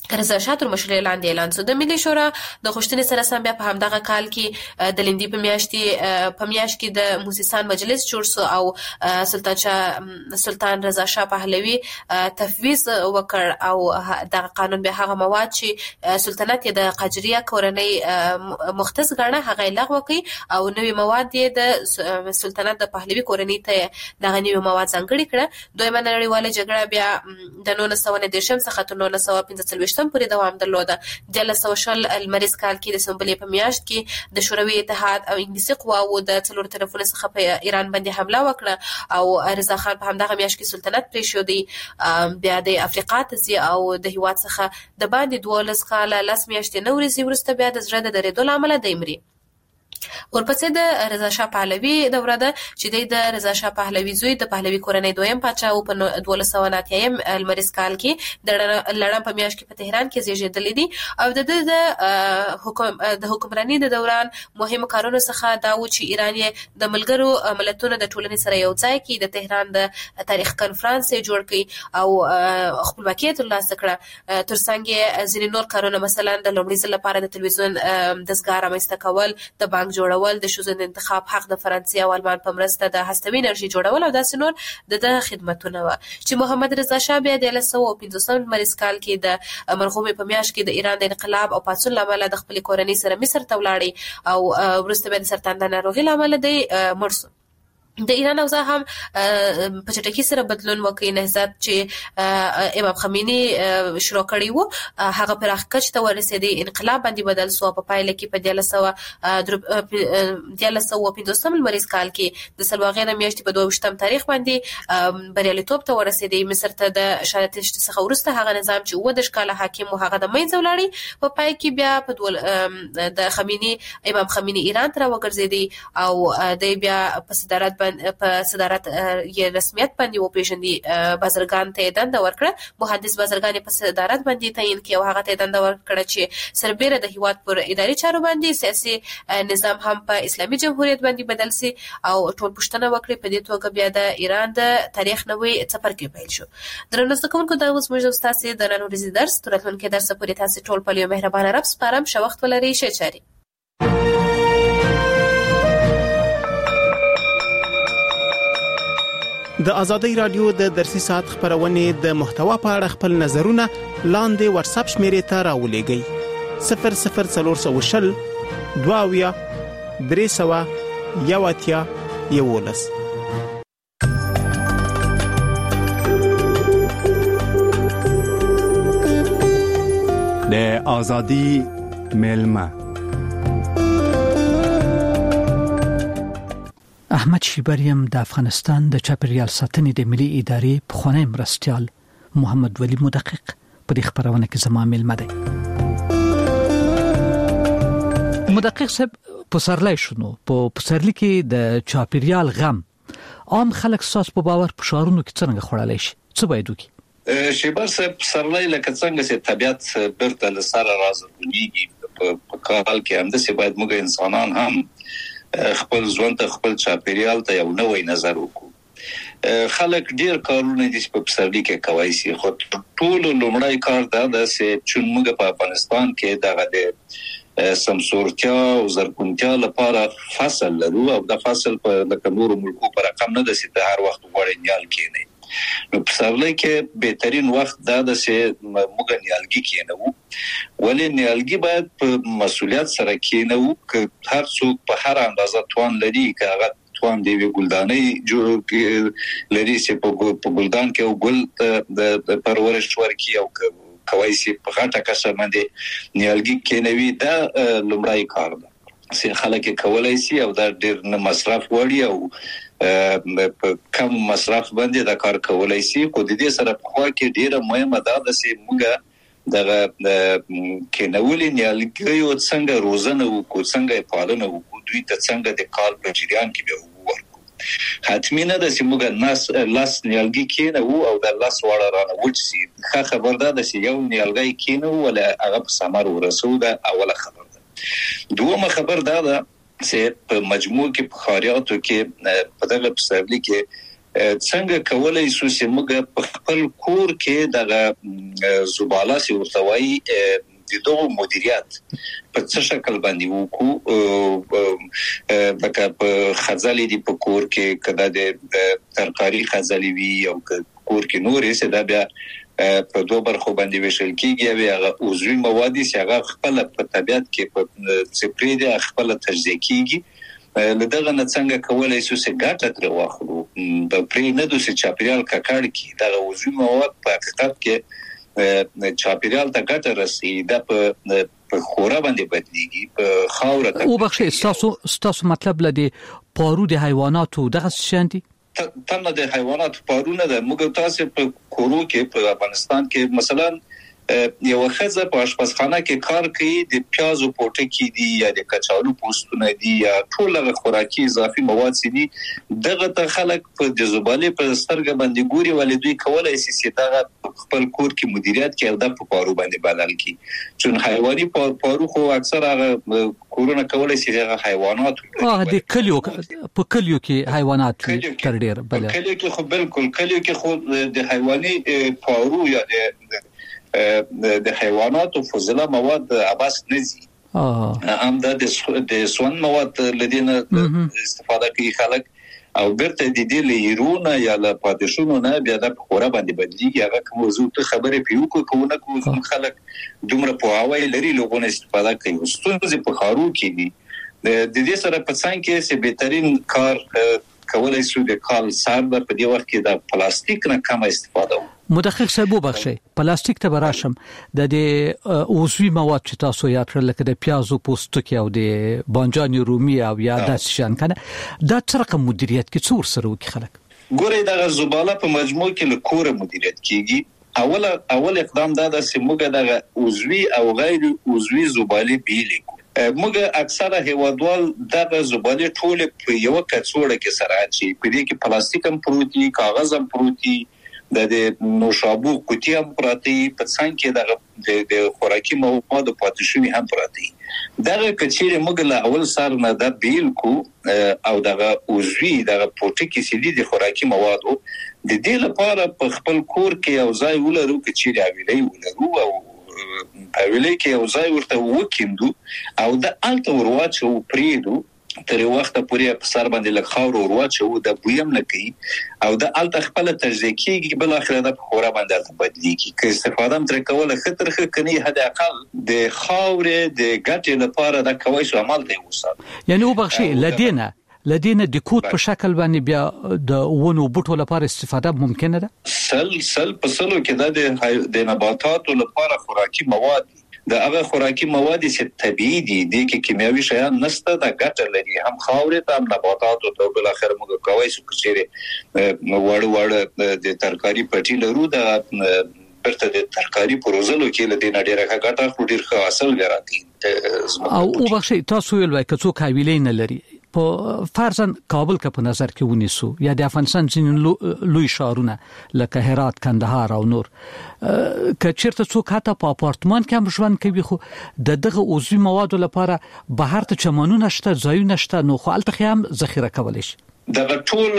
رضا شاه تر مشرۍ لاندې اعلان شو. د ملي شورا د غوښتنې سره سم بیا په همدغه کال کې د لندې په میاشتې په میاشت کې د موسسان مجلس جوړ شو او سلطان شاه سلطان رضا شاه پهلوي تفویض وکړ او دغه قانون به هغه مواد چې سلطنت د قاجاریه کورنۍ مختص ګڼه هغه لغوه کړ او نوې مواد د سلطنت د پهلوي کورنۍ ته دغه نوې مواد ځانګړي کړه. دویمه نړیواله جګړه بیا د نولس سوه نهه دېرشم څخه تر نولس سوه پنځه څلوېښتم پورې دوام درلوده. د دیارلس سوه شل لمریز کال کې د سنبلې په میاشت کې د شوروي اتحاد او انګلیسي قواوو د څلور طرفونو څخه په ایران باندې حمله وکړه او رضا خان په همدغه میاشت کې سلطنت پرېښود. بیا د افریقا ته ځي او د هېواد څخه د باندې دولس کاله لس میاشتې نه ورځې وروسته بیا د زړه د درېدو له امله دی مري. ورپسې د رضا شاه پهلوي دوره ده چې د رضا شاه پهلوي زوی د پهلوي کورنۍ دویم پاچا او په دولس سوه نهه اتیایم لمریز کال کې د لړم په میاشت کې په تهران کې زیږېدلی دي او د د حکم د حکمرانۍ د دوران مهمو کارونو څخه دا و چې ایران یې د ملګرو ملتونو د ټولنې سره یو ځای کې د تهران د تاریخ کنفرانس یې جوړ کړي او خپلواکي یې ترلاسه کړه. ترڅنګ یې ځینې نور کارونه مثلا د لومړي ځل لپاره د تلویزیون دستګاه رامنځته کول، د بانک جوړول، د ښځو د انتخاب حق د فرانسې او المان په مرسته د هستوي انرژي جوړول او داسې نور د خدمتونه وه چې محمد رضا شاه بیا د دیارلس سوه پنځوسم لمریز کال کې د مرغومې په میاشت کې د ایران د انقلاب او پاڅون له امله د خپلې کورنۍ سره مصر ته ولاړی او وروسته بیا د سرطان د ناروغۍ له امله دی مړ شو. د ایران اوضاع هم په چټکۍ سره بدلون وکړي. نهضت چې امام خمیني شروع کړی و هغه پراخ کچ ته ورسېدی، انقلاب باندې بدل شو. په پایله کې په دیارلس سوه دیارلس سوه پنځوسم لمریز کال کې د سلواغې د میاشتې په دوه ویشتم تاریخ باندې بریالیتوب ته ورسېدی. مصر ته د شاه تشت څخه وروسته هغه نظام چې اووه دېرش کاله حاکم و هغه د منځه ولاړی. په پای کې بیا په دول د خمیني امام خمیني ایران ته راوګرځېدی او دی بیا په صدارت په صدارت یې رسمیت باندې وپېژندي. بازرګان ته یې دنده ورکړه، مهندس بازرګان یې په صدارت باندې تعیین کړي او هغه ته یې دنده ورکړه چې سربیره د هیواد پر اداري چارو باندې سیاسي نظام هم په اسلامي جمهوریت باندې بدل سي او ټول پوښتنه وکړي. په دې توګه بیا د ایران د تاریخ نوی څپرکی پیل شو. درنو زده کوونکو دا اوس موږ ستاسو د نن ورځې درس تر راتلونکي درس پورې تاسو ټول په یو مهربانه رب سپارم. ښه وخت ولرئ. ښه چاري. د ازادۍ رادیو د درسي ساعت خبرونه د محتوا په اړه خپل نظرونه لاندې واتس اپ شمیرې ته راولېږئ. صفر صفر څلور سوه شل دوه اویا درې سوه یو اتیا یولس. د ازادي ملما احمد شیبریم د افغانستان د چاپیریال ساتنې د ملي ادارې پخوانی مرستیال محمد ولی مدقق په دې خبرونه کې زما ملما دی. مدقق صاحب پسرلی شنو په پسرلی کې د چاپیریال غم عام خلک ساس په باور په شعارونو کې څنګه خړلای شي؟ څه باید وکړي؟ شیبر صاحب پسرلی لکه څنګه چې طبيعت برته لسره راځي په کال کې هم د سی باید موږ انسانان هم خپل ژوند ته خپل چاپیریال ته یو نوې نظر وکړو. خلک ډیر کارونه دي په پسرلی کې کوي سي خو ټول لومړی کار دا ده چې موږ په افغانستان کې دغه د سمسورتیا او زرغونتیا لپاره فصل لرو او د فصل په لکه نور ملکو پر رقم نه ده چې هر وخت وړي نیال کېنی. نو پسرلی کې بهترین وخت دا ده چې موږ نیالګي کېنو. ولې نیالګي باید په مسؤلیت سره کېنو چې هر څوک په هر اندازه توان لري چې هغه توان دی ګلدانې جوړ لري چې په ګلدان کې او ګل د پرورش ورکي او کوي چې په غټه کسه باندې نیالګي کېنوي. دا لومړی کار ده چې خلک کولای شي او دا ډیر نه مصرف وړي او په کم مصرف باندې دا کار کولای شي. خو د دې سره په خوا کې ډیره مهمه ده چې موږ دغه کېنولې نیالګیو څنګه روزنه وکړو، څنګه پالنه وکړو، دوی ته څنګه د کال په جریان کې به ورکړو. حتمی نه ده چې موږ ناس لاس نیالګي کېنو او د لاس وړه رانه وچ سي. ښه خبر ده چې یو نیالګي کېنو ولا هغه په ثمر ورسو. ده اوله خبر ده. دومره خبر ده چې په مجموع کې په خاریاتو کې په دغه پسرلی کې څنګه کولای شو چې موږ په خپل کور کې دغه زباله سي ورتوي د دوه مدیریت په څه شکل باندې وکړو لکه په خزالي دی په کور کې کدا د ترکاری خزالي وی او کور کې نورې څه دا بیا په دوه برخو باندې وشل کیږي او هغه عضوي مواد چې هغه خپل په طبيعت کې په سپری دی خپل تجزیه کیږي لدغه نه څنګه کولای شو چې ګټه تر واخلو د پرې نه دوی چاپیریال ککړ کی دا عضوي مواد په حقیقت کې چاپیریال ته ګټه رسي دا په په خورا باندې بدليږي په خاور ته او بخښه تاسو تاسو مطلب لدی پارو د حیواناتو دغه شاندي تنه د حیواناتو پارونه د موږ تاسو په کورو کې په افغانستان کې مثلا یو خزه په آشپزخانه کې کار کوي د پیازو پوټکی دي یا د کچالو پوستونه دي یا ټول هغه خوراکي اضافي مواد دي دغه ته خلک په د زباله په سترګ باندې ګوري ولې دوی کولای شي چې دغه خپل کور کې مدیریت کوي د پارو باندې بدل کی چون حیواني پارو خو اکثر هغه کورونه کولای شي هغه حیوانات هغه د کلیو په کلیو کې حیوانات تر ډیر بل کلیو کې خو بالکل کلیو کې خو د حیواني پارو یا د د حیوانات او فضله مواد عباس نزي اه هم د د سون مواد لدينا استفاده کوي خلک او برته د دې لیرونه یا له پادشونو نه بیا د خورا باندې بدلیږي هغه کوم موضوع ته خبره پیو کوونه کوم خلک دومره په هواي لري لوګونه استفاده کوي ستونزې په خارو کې دي د دې سره په څنګه کې چې بهترین کار کولای شو د کال سر په دې وخت کې د پلاستیک نه کم استفاده وکړو مدقق سبو بخشي پلاستیک ته براشم د دې عضوي مواد چې تاسو یاد کړل لکه د پیازو پوستکی او د بانجان رومي او یا د شان کنه دا څرقه مدیریت کې څور سره وکي خلک ګورې د زباله په مجموع کې له کور مدیریت کیږي اول اول اقدام دا د سیموګه د عضوي او غیر عضوي زباله بیلې موږ اکثره هیوادوال د زباله ټول په یو کڅوړه کې سره اچي په دې کې پلاستیک هم پروتي کاغذ هم پروتي د نوشابو قوتي هم پراتی په څنګه کې د خوراکي مواد پاتې هم پراتی دغه کچېره موږ له اول سره نه د بیل کو او دغه عضوي دغه پوټکی سړي د خوراکي موادو د دې لپاره په خپل کور کې او ځای ولرو کچېره ویلې ولرو او اویلې کې او ځای ورته وکیندو او د الته ورواچو پریدو تر وخت پورې په سر باندې لږ خاور ورواچو د بویم نه کوي او د الته خپل تجزیه کیږي بل اخر د خورا باندې بدلیږي که استفاده تر کوله خطر خکني هدا اقل د خاور د ګټې لپاره د کوي شو عمل دی وسه یعنی وبخشي لدينا لدينا د کوټ په شکل باندې بیا د ونو بوټو لپاره استفاده ممکنه ده سل سل په سلو کې د نباتاتو لپاره خوراکي مواد د هغه خوراکي مواد چې طبيعي دي د کیمیاوي شیان نشته د ګټه لري هم خاورې ته هم نباتاتو ته بل اخر موږ کوي چې چیرې وړ وړ د ترکاری پټي لرو د برته د ترکاری پروزلو کې لدې نډیره ګټه خو ډیر ښه اصل ګرځي او وبخښي تاسو ویل وای کڅو کاویلې نه لري په فرضاً کابل کا په نظر کې ونیسو یا د افغانستان ځینې لوی شهرونه لکه هرات کندهار او نور کچیرته څوک حتی په اپارتمان کې هم ژوند کوي خو د دغه عضوي موادو لپاره بهر ته چمنونه شته ځایونه شته نو خو الته هم ذخیره کولای شي د ټول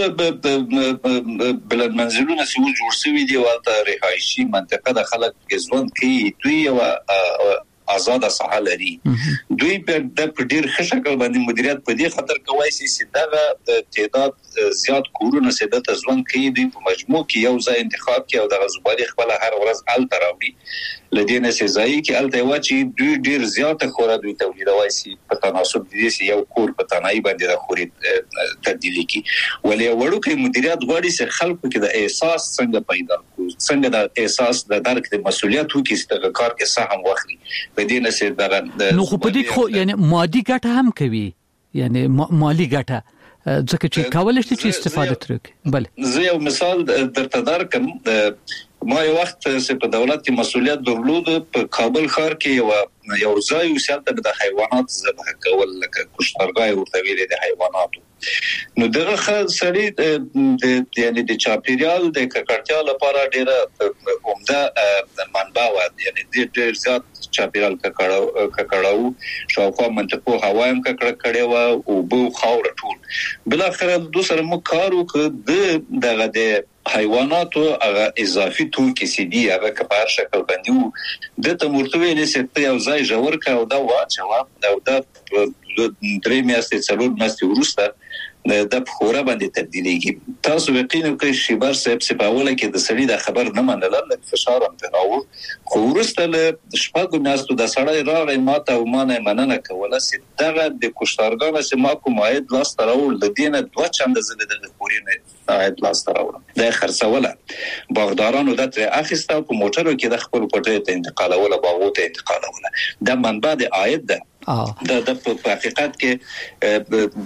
بلد منزلونه چې جوړ شوي دي ولته رهایشي منطقه د خلک ژوند کوي دوی او آزاد ساحه لري دوی په د ډیر ښه شکل باندې مدیریت په دې خاطر کوي چې دغه تعداد زیات کورونه سده ځوان کوي دوی په مجموع کې یو ځای انتخاب کوي او د غزبالي خپل هر ورځ ال تراوړي لدينا سزای کې الته واچي دوی ډیر زیات خورا دوی تولیدوي سي په تناسب دي چې یو کور په تنای باندې د خوري تبدیلی کی ولې وړو کې مدیریت غواړي چې خلکو کې د احساس څنګه پیدا کو څنګه د احساس د درک د مسولیت وکړي چې د کار کې سهم واخلي لدينا سي دغه نو خو په دې خو یعنی مادي ګټه هم کوي یعنی مالی ګټه ځکه چې کولای شي چې استفاده ترې بل زه یو مثال درته درکم ما یو وخت چې په دولت کې مسولیت درلود په کابل ښار کې یو یو ځای وسالته د حیوانات ذبح کول لکه کشتارګای ورته ویل د حیواناتو نو دغه سړی د یعنی د چاپیریال د ککړتیا لپاره ډیره عمده منبع و، یعنی ډیر زیات چاپیریال ککړاو ککړاو شاوخوا منطقو هوا هم ککړه کړې و او بو خاور ټول بل اخر دوسر مو کارو ک د دغه د حیواناتو هغه اضافي توکي سي دي هغه کپار شکل باندې د تمورتوي نسبت یو ځای جوړ کا او دا واچو دا د درې میاشتې څلور میاشتې وروسته د خورا باندې تبدیلېږي. تاسو یقینا کوي شي بار صاحب سپاوله کې د سړي د خبر نه منل د فشار هم تراو خو ورسته له شپږ میاشتو د سړی راغی ماته او مانه مننه کوله چې دغه د کوشتارګانو چې ما کوم عاید لاس تراول د دینه دوه چند زله د خورینه عاید لاس تراول د خرڅوله باغدارانو د تر اخیسته په موټرو کې د خپل پټه ته انتقالوله باغو ته انتقالوله د منبع د عاید ده دا د په حقیقت کې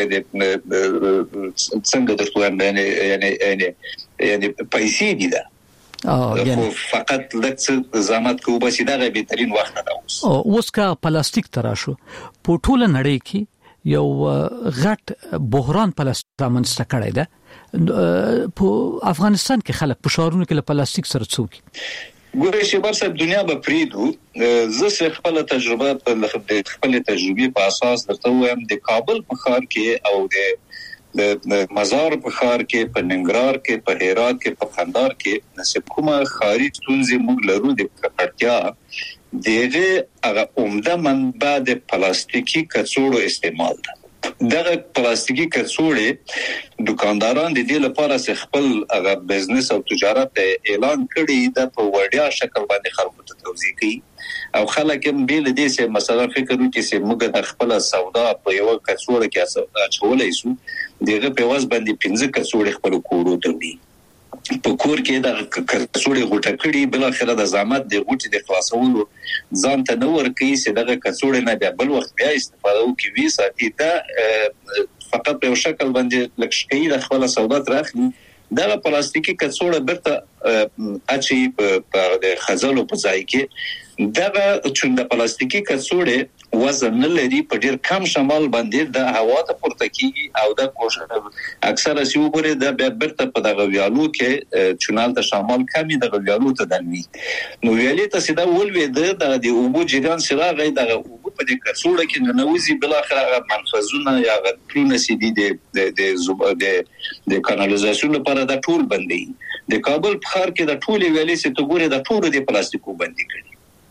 څنګه درته وایم یعنی یعنی یعنی پیسې دي دا او فقط لکه زحمت کو بس دا بهترین وخت ده اوس اوس کا پلاستیک تراشو په ټوله نړۍ کې یو غټ بحران پلاستیک رامنځته کړی ده په افغانستان کې خلک په شهرونو کې له پلاستیک سره څوک ګورې چې بر صاحب دنیا به پریدو زه خپل تجربه په خپل تجربه په اساس درته وایم د کابل په ښار کې او د د مزار په ښار کې په ننګرهار کې په هرات کې په قندهار کې نسب کومه ښاري ستونزې موږ لرو د ککړتیا دغه هغه عمده منبع د پلاستیکي کڅوړو استعمال ده. دغه پلاستیکي کڅوړې دکانداران د دې لپاره چې خپل هغه بزنس او تجارت اعلان کړي د په وړیا شکل باندې خلکو ته توضیح کوي او خلک هم بیل دې چې مثلا فکر وکړي چې موږ د خپل سودا په یو کڅوړه کې اچولای شو دغه په واس باندې پنځه کڅوړې خپل کورو ته وړي په کور کې د کڅوړې غوټه کړي بل اخره د زحمت د غوټې د خلاصولو ځان ته نور کوي چې دغه کڅوړې نه بیا بل وخت بیا استفاده وکړي وی ساتي دا فقط په شکل باندې لکشکې د خپل سودا ترخلي دغه پلاستیکي کڅوړه برته اچي په د خزلو په ځای کې دغه چې د پلاستیکي کڅوړې وزن لري په ډیر کم شمال باندې د هوا ته پورته کیږي او د کوشش اکثره سی وګوري د برته په دغه ویالو کې چونال ته شمال کمی د ویالو ته دنوي نو ویالې ته سیده ولوي د د اوبو جریان سره غي د اوبو په دې کڅوړه کې ننوزي بل اخر منفذونه یا غټونه سي دي د د د د کانالیزاسیون لپاره د ټول بندي د کابل په ښار کې د ټول ویالې سي ته ګوري د ټول د پلاستیکو بندي کړي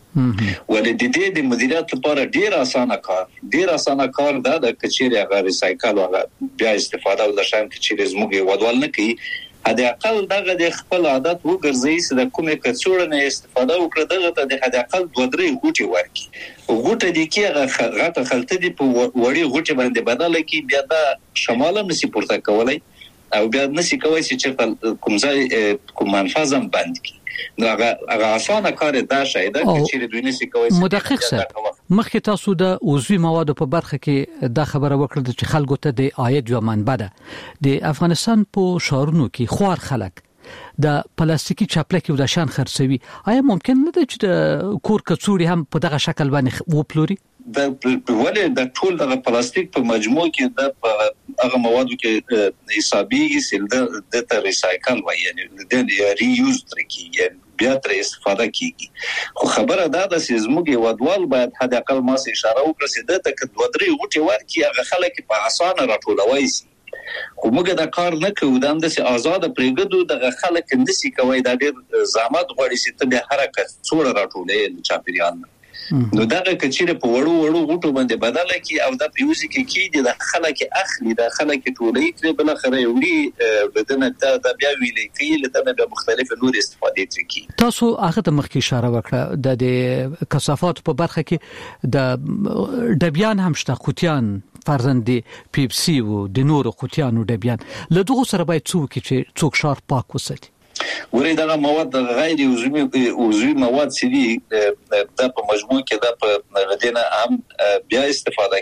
ولې د دې د مدیریت لپاره ډیر اسانه کار ډیر اسانه کار دا د کچېره غیر ریسایکل او بیا استفاده او د شان کچېره زموږ ودوال نه کوي هدا اقل دغه د خپل عادت وګرځي چې د کومه کڅوړه نه استفاده وکړي دغه ته د هدا اقل دوه درې غوټي ورکي غوټه دي کې غټه خلته دي په وړي غوټي باندې بدله کی بیا د شماله نسی پورته کولای او بیا نسی کوي چې کوم ځای کوم منفذم بند کی نو هغه هغه اسانه کار دا شاید چې دوی نسی کوي مدقق سره مخکې تاسو د عضوي موادو په برخه کې دا خبره وکړه چې خلکو ته د عاید یو منبع ده د افغانستان په شهرونو کې خوار خلک د پلاستیکي چاپلکي او د شان خرڅوي آیا ممکن نه ده چې د کور کڅوړي هم په دغه شکل باندې وپلوري د ولې د ټول د پلاستیک په مجموع کې د هغه موادو کې حسابي سیل د د ریسایکل وایي یعنی د ری یوز ترکیږي بیا تر استفاده کیږي خو خبره دا ده چې زموږ ودوال باید حد اقل ما سي اشاره وکړي چې د تک دوه درې غوټي ورکي هغه خلک په اسانه راټولوي سي خو موږ دا کار نه کوو دا د آزاد پرېګدو د خلک اندسي کوي دا ډېر زحمت غواړي چې ته به حرکت څوړه راټولې چاپیریال نو دا کچېره په وړو وړو غوټو باندې بدله کی او دا پیوزي کې کی د خلک اخلي د خلک ټولې کړي بل خره وړي بدنه دا بیا ویلې کی لته به مختلف نور استفادې کوي تاسو هغه ته مخکې اشاره وکړه د کثافات په برخه کې د ډبیان هم شته خوتیان فرزند پیپسي او د نورو خوتیانو ډبیان له دغه سره باید څوک چې څوک شار پاک وساتي ورې دغه مواد غیر عضوي عضوي مواد سي دي د په مجموع کې د په غدینه هم بیا استفاده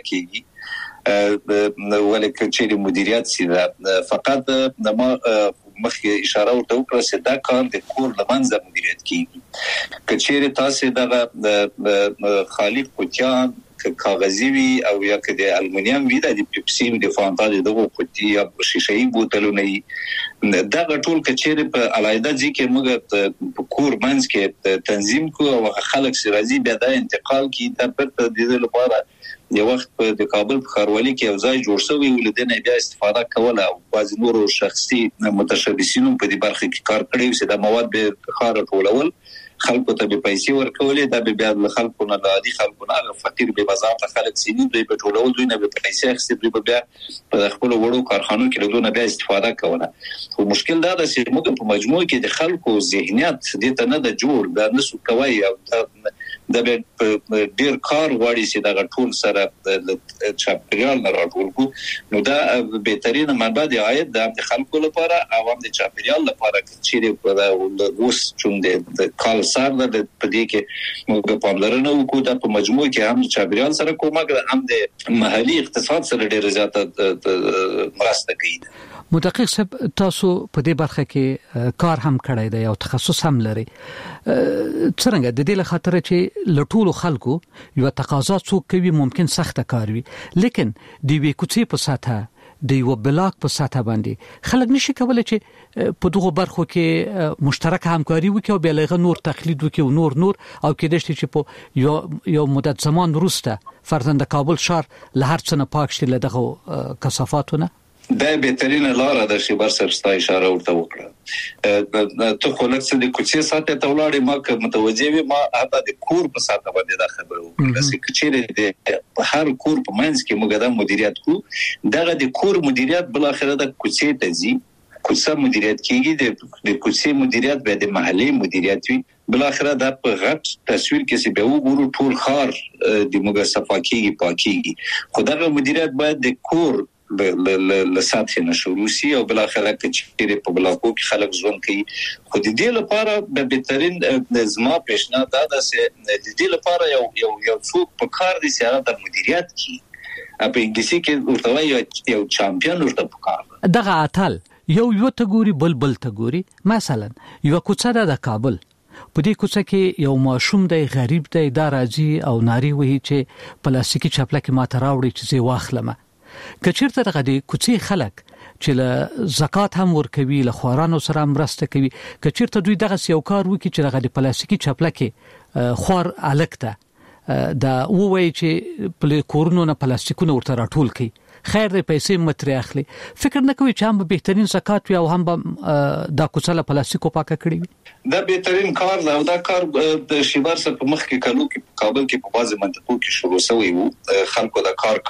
کیږي ولکه چې مدیریت سي فقط د ما مخکې اشاره ورته وکړه چې دا کار د کور لمنځه مدیریت کیږي کچېره تاسو دغه خالق کوچان کاغذي وي او یا د المونیم وي د پیپسي د فانتا دغه قوتي یا شیشه‌ای بوتلونه دا ټول کچېره په علایده ځکه موږ په کور منځ کې تنظیم کو او خلک سرازي بیا د انتقال کی د پرته د لپاره یو وخت په د کابل په خاروالي کې یو ځای جوړ شوی ولدنه بیا استفاده کوله او بعض نور شخصي متشبثین په دې برخه کې کار کړی چې د مواد به خار ټولول خلکو ته به پیسې ورکولې دا به بیا د خلکو نه عادي خلکو نه فقیر به بازار ته خلک سینې دوی په ټولول دوی نه به پیسې اخیستي دوی به بیا په خپل وړو کارخانو کې له دونه بیا استفاده کوله خو مشکل دا ده چې موږ په مجموع کې د خلکو ذهنیت دې ته نه د جوړ دا نسو کوي او د ډیر کار غواړي چې دا ټول سره د چاپیریال نه راټول کو نو دا بهترینه منبع دی عاید د خلکو لپاره او هم د چاپیریال لپاره چې په اوس چون د کال سره د پدې کې موږ په لرنه وکړو د په مجموع کې هم چاپیریال سره کومک هم د محلي اقتصاد سره ډیر زیاته مرسته کوي مدقق صاحب تاسو په دې برخه کې کار هم کړی دی او تخصص هم لري څنګه د دې له خاطر چې لټول خلکو یو تقاضا څوک کوي ممکن سخت کار وي لیکن د وی کوڅې په ساته د یو بلاک په ساته باندې خلک نشي کولای چې په دغه برخو کې مشترک همکاري وکړي او بلغه نور تقلید وکړي او نور نور او کې دشت چې په یو یو مدت زمان وروسته فرضاً د کابل شهر له هر څه نه پاک شي له دغه کثافاتونه دا بهترینه لار ده چې بر سرستا اشاره ورته وکړه ته خو لکه د کوڅې ساته ته ولاړې ما که متوجه وي ما حتی د کور په ساته باندې دا خبره وکړه چې کچېره د هر کور په منځ کې موږ د مدیریت کو دغه د کور مدیریت بل اخره د کوڅې ته ځي کوڅه مدیریت کیږي د کوڅې مدیریت به د محلي مدیریت وي بل اخره د په غټ تصویر کې چې به وګورو ټول خار د موږ صفاکیږي پاکيږي خدای مدیریت باید د کور له سطح نشورو سي او بل اخره چې په بلاکو کې خلک ژوند کوي خو د دې لپاره به بهترین زما پیشنهاد دا ده چې د دې لپاره یو یو یو څوک په کار دي چې هغه د مدیریت کوي په انګلیسي کې ورته وایي یو چامپیون ورته په کار دغه اتل یو یو ته ګوري بل بل ته ګوري مثلا یو کوڅه د کابل په دې کوڅه کې یو ماشوم دی غریب دی دا راځي او ناری وهي چې پلاستیکي چپلکه ماته راوړي چې زه واخلم کچیرته دغه د کوڅې خلک چې له زکات هم ورکوي له خوارانو سره مرسته کوي کچیرته دوی دغه یو کار وکړي چې دغه د پلاستیکي چپلکه خوار الکته دا وایي چې په کورونو نه پلاستیکونه ورته راټول کړي خیر دې پیسې متري اخلي فکر نه کوي چې هم بهترین زکات وي او هم دا کوڅه پلاستیکو پاکه کړی وي دا بهترین کار دا دا کار د شیبر سره په مخ کې کلو کې کابل کې په بازي منطقو کې شروع شوی وو خلکو دا کار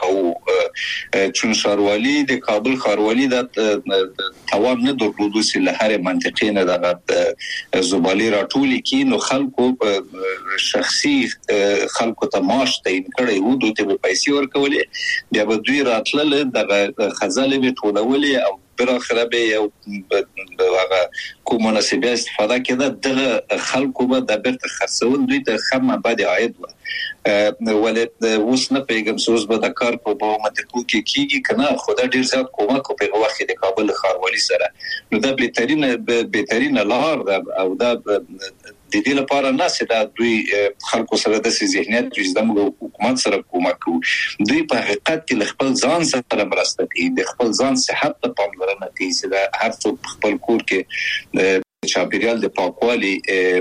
کوو چون شاروالي د کابل خاروالي د توان نه درلودو چې له هر منطقې نه د زبالي راټولي کې نو خلکو شخصي خلکو ته معاش تعین کړي وو دوی ته پیسې ورکولې بیا به دوی راتل دغه خزاله به ټولولې او بل اخره به یو هغه کوم مناسبه استفاده کړه دغه خلکو به د بیرته خرڅول دوی ته خمه بعد عاید و ولې اوس نه پیغام سوز به د کار په منطقو کې کیږي کنه خدای ډیر زیات کومک په وخت د کابل خاروالي سره نو دا بهترینه بهترینه لار او دا د دې لپاره نه چې دا دوی خلکو سره د ذهنیت چې د حکومت سره کومک کوي دوی په حقیقت کې خپل ځان سره مرسته کوي د خپل ځان صحت ته پاملرنه کوي چې دا هر څوک خپل کور کې چاپیریال د پاکوالي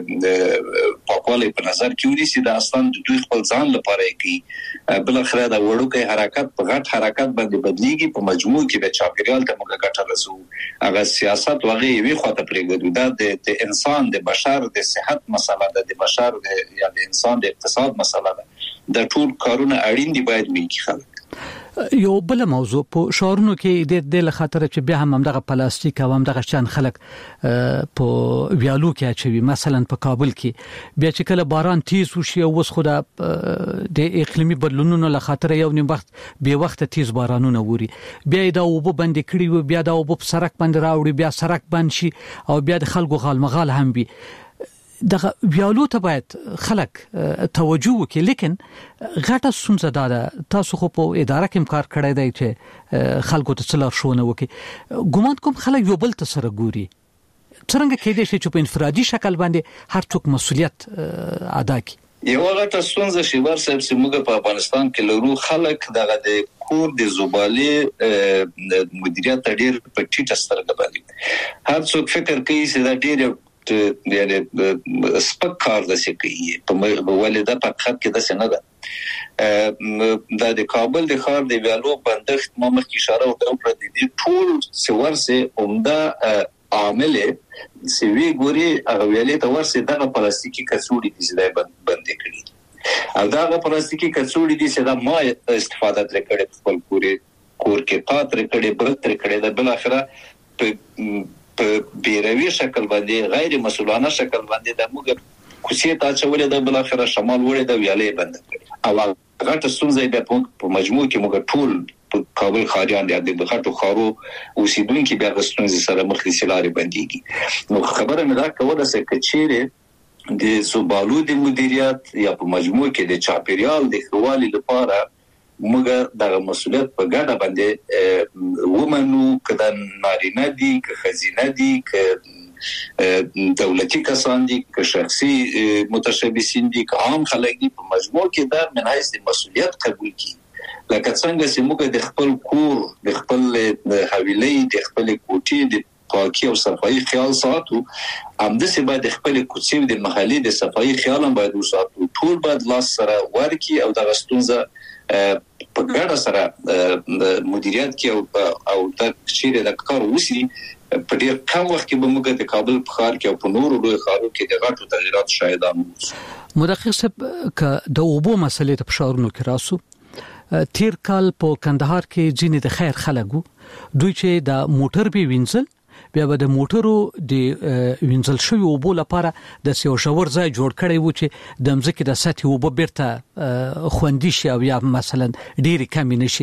پاکوالي په نظر کې ونیسي دا اصلا د دوی خپل ځان لپاره کوي بل اخره دا وړوکی حرکت په غټ حرکت باندې بدلیږي په مجموع کې د چاپیریال ته موږ ګټه رسو هغه سیاست وغه وی خواته پرېږدو دا د انسان د بشر د صحت مسله ده د بشر د یا د انسان د اقتصاد مسله ده د ټول کارونه اړین دي باید وي خلک یو بل موضوع په شهرونو کې د د خاطر چې بیا هم دغه پلاستیک او هم دغه شان خلک په ویالو کې اچوي مثلا په کابل کې بیا چې کله باران تیز وشي او وس خو د اقلیمي بدلونونو له خاطر یو نیم وخت به وخت تیز بارانونه ووري بیا دا وب بند کړي و بیا دا وب سرک باندې راوړي بیا سرک بند شي او بیا د خلکو غالمغال هم وي دغه ویالو ته باید خلک توجه وکړي لیکن غټه ستونزه ده تاسو خو په اداره کې کار کړی دی چې خلکو ته څلور شونه وکړي ګومان کوم خلک یو بل ته سره ګوري څنګه کېدای شي چې په انفرادي شکل باندې هر څوک مسولیت ادا کړي یو غټه ستونزه چې ورسېب چې موږ په افغانستان کې لرو خلک دغه د کور د زبالې مدیریت ډېر په ټیټه سترګه باندې هر څوک فکر کوي چې دا ډېر یعنی سپک کار د څه کوي په ولدا په خط کې د څه نه ده د کابل د ښار د ویالو بندښت ما مخکې اشاره وکړه د دې ټول سورسه عمده عامل سوي ګوري هغه ویلې ته ورسې دغه پلاستیکي کڅوړي دي چې دا بند کړي او دغه پلاستیکي کڅوړي دي چې دا ما استفاده تر کړې خپل کوري کور کې پاتره کړي بل تر کړي دا بل اخره په بیروي شکل باندې غیر مسؤلانه شکل باندې د موږ کوڅې ته چولې د بل اخره شمال وړي د ویالې بند کړي او هغه څنګه به په مجموع کې موږ ټول په کابل خاریان د بخټو خارو اوسیدونکو بیا غستونځ سره مخ دي سلاري باندېږي نو خبره مې دا کوله چې کچېره د زبالو د مدیریت یا په مجموع کې د چاپیریال د خوالي لپاره موږ د مسولیت په ګډه باندې ومنو کله نارینه دي که خزینه دي که دولتي کسان دي که شخصي متشبثین دي که عام خلک دي په مجموع کې دا من حیث مسولیت قبول کړي لکه څنګه چې موږ د خپل کور د خپل حویلې د خپل کوټې د پاکي او صفایي خیال ساتو همداسې باید د خپل کوڅې د محلي د صفایي خیال هم باید وساتو ټول باید لاس سره ورکی او د غستونځه په ګډه سره مدیریت کې او او د چیرې د کار وسی په ډیر کم وخت کې به موږ د کابل په ښار کې او په نورو لوی ښارونو کې د غټو تغیرات شاهدان وو مدقق صاحب ک د اوبو مسلې ته فشارونو کې راسو تیر کال په کندهار کې ځینې د خیر خلکو دوی چې د موټر به وینځل بیا به د موټرو د وینځل شوی اوبو لپاره د سیو شاور ځای جوړ کړی و چې د مځکې د سطح اوبو بیرته خوندي شي او یا مثلا ډېری کم نشي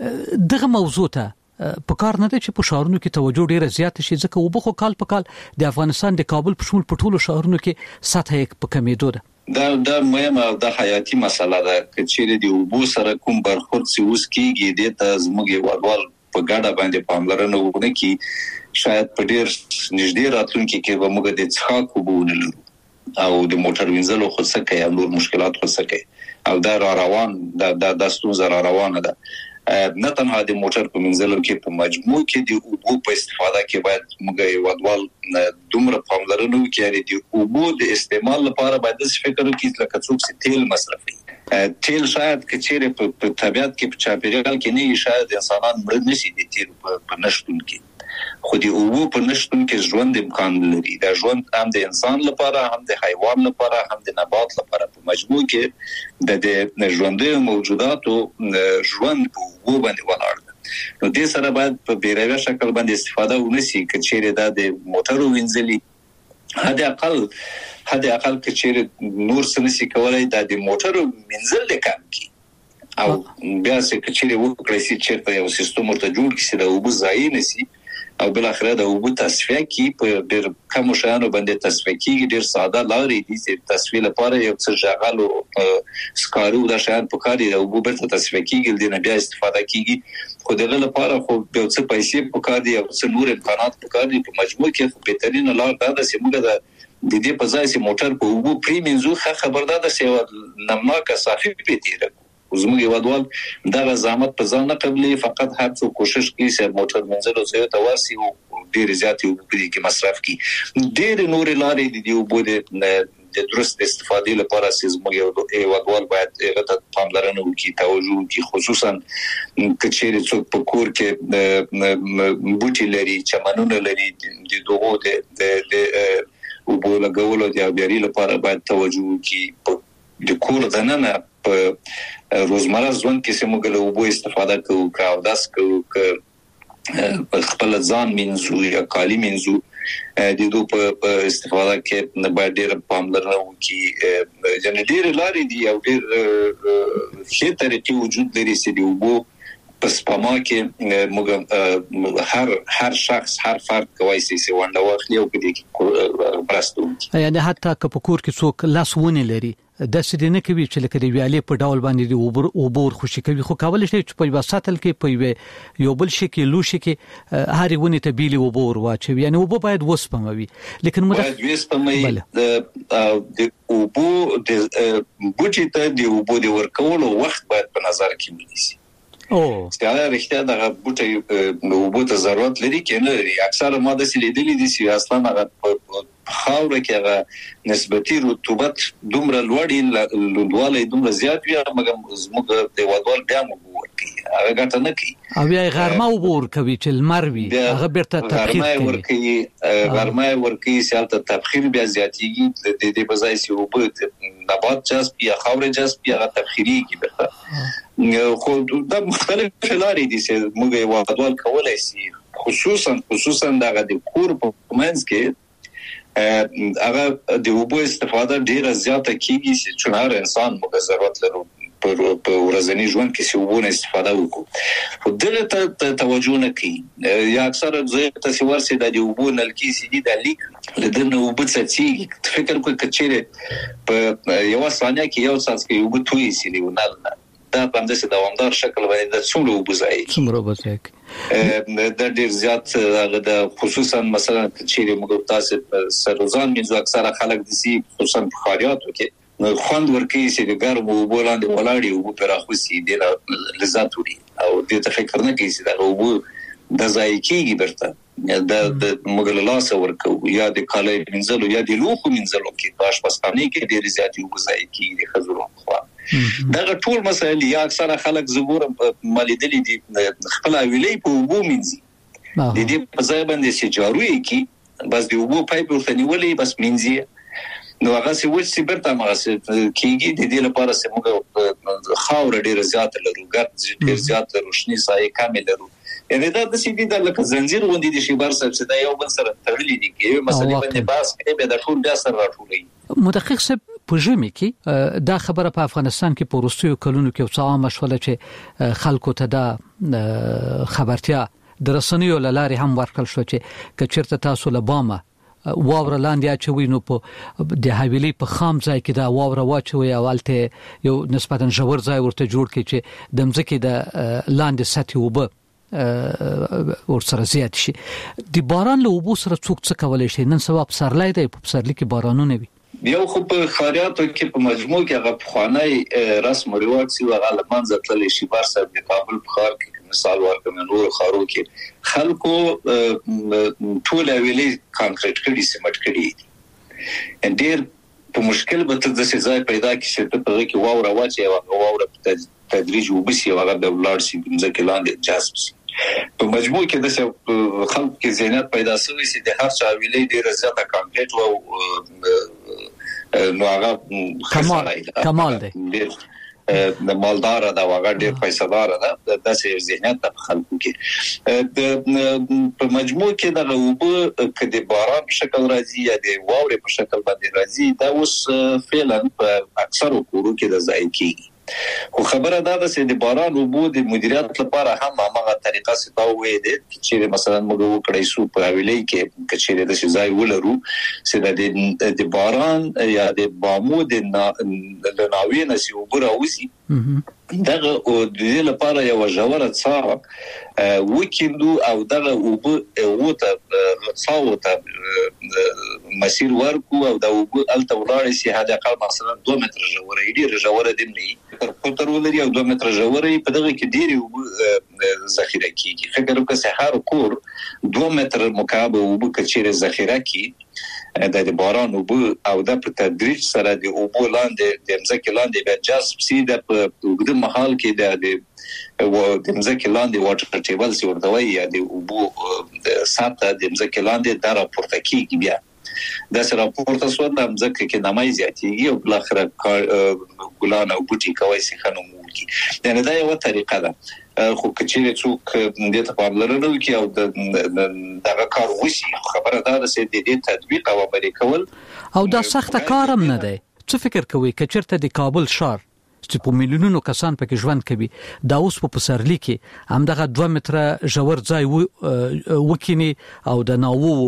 دغه موضوع ته په کار نه ده چې په شهرونو کې توجه ډیره زیات شي ځکه اوبو خو کال په کال د افغانستان د کابل په شمول په ټولو شهرونو کې سطح یې په کمیدو ده دا د مهمه او د حیاتي مسله ده چې د اوبو سره کوم برخورد سی اوس کیږي د ته زموږ وړوال په ګډه باندې پاملرنه وکړي کی شاید په ډیر نږدې راتلونکي کې به موږ د څښاک اوبو ونلرو او د موټر وینځلو خو څه کوي او نور مشکلات خو څه کوي او دا را روان دا د دستور را روانه ده نه تنها د موټر په منځلو کې په مجموع کې د اوبو په استفاده کې باید موږ ودوال دومره پاملرنه وکړي د اوبو د استعمال لپاره باید فکر وکړي لکه څوک چې تیل مصرفي تیل شاید کچېره په طبيعت کې په چاپیریال کې نه شاید انسانان مړ نشي د تیل په نشټون کې خو د اوبو په نشټون کې ژوند امکان لري دا ژوند هم د انسان لپاره هم د حیوان لپاره هم د نبات لپاره په مجموع کې د ژوندۍ موجوداتو ژوند په اوبو باندې ولاړ ده نو د سره باید په بیروي شکل باندې استفاده ونشي کچېره دا د موټرو وینځلي هدا اقل هدا اقل کچېره نور سنسي کولای دا د موټرو منځل کم کی او بیا چې کچېره وکړي چې چیرته یو سیستم ورته جوړ کړي دا اوبو ځای نشي او بل اخره د اوبو تصفیه کی په ډېر کم شانو باندې تصفیه کیږي ډېر ساده لارې دي چې تصفیه لپاره یو څه ژغالو سکارو د شان په کار دی د اوبو بیرته تصفیه کیږي د بیا استفاده کیږي خو دغه لپاره خو یو څه پیسې په کار دي او څه نور امکانات په کار دي په مجموع کې بهترین لار دا ده چې موږ د د دې په ځای چې موټر په اوبو پریمنځو خبردار ده چې نمناکه صافي پیتیره زموږ یوادوال دا زحمت په ځان نه قبلي فقط هر څو کوشش کوي چې موټر منځلو څخه تواسي او ډیر زیات یو په دې کې مصرف کوي ډیر نور لارې دي یو بده د درست استفادې لپاره چې زموږ یوادوال باید هغه پاملرنه وکړي توجه وکړي خصوصا کچېره څوک په کور کې بوټي لري چمنونه لري د دوغو د او په لګولو د ابياري لپاره باید توجه وکړي د کور دننه په روزمره ژوند کې سمو ګلو وبو استفاده کوو کا داس کوو ک خپل ځان منځو یا کالی منځو د دوی په استفاده کې نه باید ډېر پاملرنه وکړي جن ډېر لارې دي او ډېر ښه طریقې وجود لري چې دی وبو پس پما کې موږ هر هر شخص هر فرد کوي چې ونده واخلي او کې برستو یعنی حتی که په کور کې څوک لاس ونی لري د سیدنه کوي چې لکه د ویالې په ډول باندې د اوبر اوبور خوشي کوي خو کول شي چې په وساتل کې په یو بل شي کې لو شي کې هاري ونی ته بیلی اوبور واچوي یعنی اوبو باید وسپموي لیکن مده باید وسپموي د اوبو د بوټي ته د اوبو د ورکولو وخت باید په نظر کې ونیسي او ستاره رښتیا د بوټي نو بوټه ضرورت لري کنه لري اکثره ماده سلیدلې دي چې اصلا هغه خاوره کې هغه نسبتي رطوبت دومره لوړی لوړوالی دومره زیات وي مګر زموږ د وادوال بیا مو ورکی هغه ګټه نه کوي او بیا غرمه وبور کوي چې المر وي هغه بیرته تبخیر کوي ورکی غرمه ورکی سیالته تبخیر بیا زیاتیږي د دې په ځای چې وبد نبات جذب یا خاوره جذب یا تبخیری کی به خو د مختلف لارې دي چې موږ وادوال کولای شي خصوصا خصوصا د کور په منځ کې هغه د اوبو استفاده ډیره زیاته کیږي چې چونار انسان موږ ضرورت لرو په ورځني ژوند کې چې اوبو نه استفاده وکړو خو دغه ته توجه نه کوي یا اکثره زه تاسو ورسې د اوبو نلکی سي دي د لیک لدنه اوبو څخه فکر کوي کچېره په یو ثانیه کې یو څاڅکی اوبو توي سي دی ونل دا په داسې دوامدار شکل باندې د څومره وبځای څومره وبځای د ډیر زیات هغه د خصوصا مثلا چې موږ تاسو سرزان منځ اکثره خلک د سي خصوصا په خاریاتو کې خوند ورکوي چې د ګرمو اوبو لاندې ولاړی او په راخوسي د لذت وړي او د تفکر نه کوي چې دا اوبو د ځای کېږي برته د د موږ له لاس ورکو یا د کالای منځلو یا د لوخو منځلو کې پاش پسخانه کې ډیر زیات اوبو ځای کېږي د خزرو خوا دا ټول مسایل یا اکثره خلک زګور مالیدلې دي خپل ویلې په وګو منځي د دې په ځای باندې چې جاروي کی بس د وګو پایپ ورته نیولې بس منځي نو هغه څه وڅ برته هغه کیږي د دې لپاره چې موږ خاور ډیر زیات لرو ګرد ډیر زیات روشنی سایه کامل لرو یعنی دا د سیدی د لکه زنجیر غوندي د شیبر سره چې دا یو بل سره تړلې دي کې مثلا باندې باس کې به د ټول بیا سره راټولې مدقق صاحب په ژمي کې دا خبره په افغانستان کې په وروستیو کلونو کې څه عامه شوله چې خلکو ته دا خبرتیا د رسنیو لارې هم ورکړل شو چې کچرته تاسو له بامه واوره لاندې اچوي نو په د حویلي په خام ځای کې دا واوره واچوي اولته یو نسبتا ژور ځای ورته جوړ کړي چې د مځکې د لاندې سطح وبه ور سره زیات شي د باران له وبو سره څوک څه کولای شي نن سبا په سرلای دی په سرلی کې بارانونه وي یو خو په خاریاتو کې په مجموع کې هغه خوانای رسم او رواج سی هغه لمنځه تللی شي بار صاحب د کابل په خار کې مثال ورکوم نور خارو کې خلکو ټول ویلي کانکریټ کړي سیمټ کړي ډېر په مشکل به ته د ځای پیدا کې چې ته په کې واوره واچي او واوره په تدریج وبسي او هغه د ولار سي ځکه لاندې جذب سي په مجموع کې د خلکو کې ذهنیت پیدا شوی چې د هر چا ویلي ډیر زیاته کانکریټ او نو هغه کمال کمال دی د مالدار دا هغه ډیر پیسادار ده د داسې ذهنیت په خلکو کې د په مجموع کې د غوبه کې د باران په شکل راځي یا د واورې په شکل باندې راځي دا اوس فعلا په اکثر کورو کې د ځای کېږي خو خبره دا ده چې د باران وبو د مدیریت لپاره هم هغه طریقه ستاوي دي چې مثلا موږ وکړای شو په ویلې کې چې د ځای ولرو چې د باران یا د بامو د ناوې نسی وبراوسی دغه او د دې لپاره یو ژوره څا وکیندو او دغه وبو وته څاوته مسیر ورکو او دا وبو الته ولاړ شي هدا قال مثلا دوه متر ژوره ډیره ژوره دی نه تر تر ولري او دوه متر ژوره په دغه کې ډیره ذخیره کیږي فکر وکړه چې هر کور دوه متر مکعب وبو کچېره ذخیره کی د باران وبو او د په تدریج سره د وبو لاندې د مځکې لاندې به جذب سي د په محل کې د و د مځکې لاندې واټر ټیبل سی ورته وایي یا د وبو د ساته د مځکې لاندې د راپورته کیږي بیا د سره راپورته سو د مځکې کې نمای زیاتیږي او بل اخر ګلان او بوټي کوي سي خنومول کی یعنی دا یو طریقه ده خو کچې څوک د ته په لرلو کې او دغه کار وشي خبره ده چې د دې تطبیق او عملي کول او دا سخت کارم نه دی څه فکر کوي کچرته د کابل شهر چې په میلیونونو کسان پکې ژوند کوي دا اوس په پسرلی کې هم دغه دوه متره ژور ځای وکینی او د ناوو وبه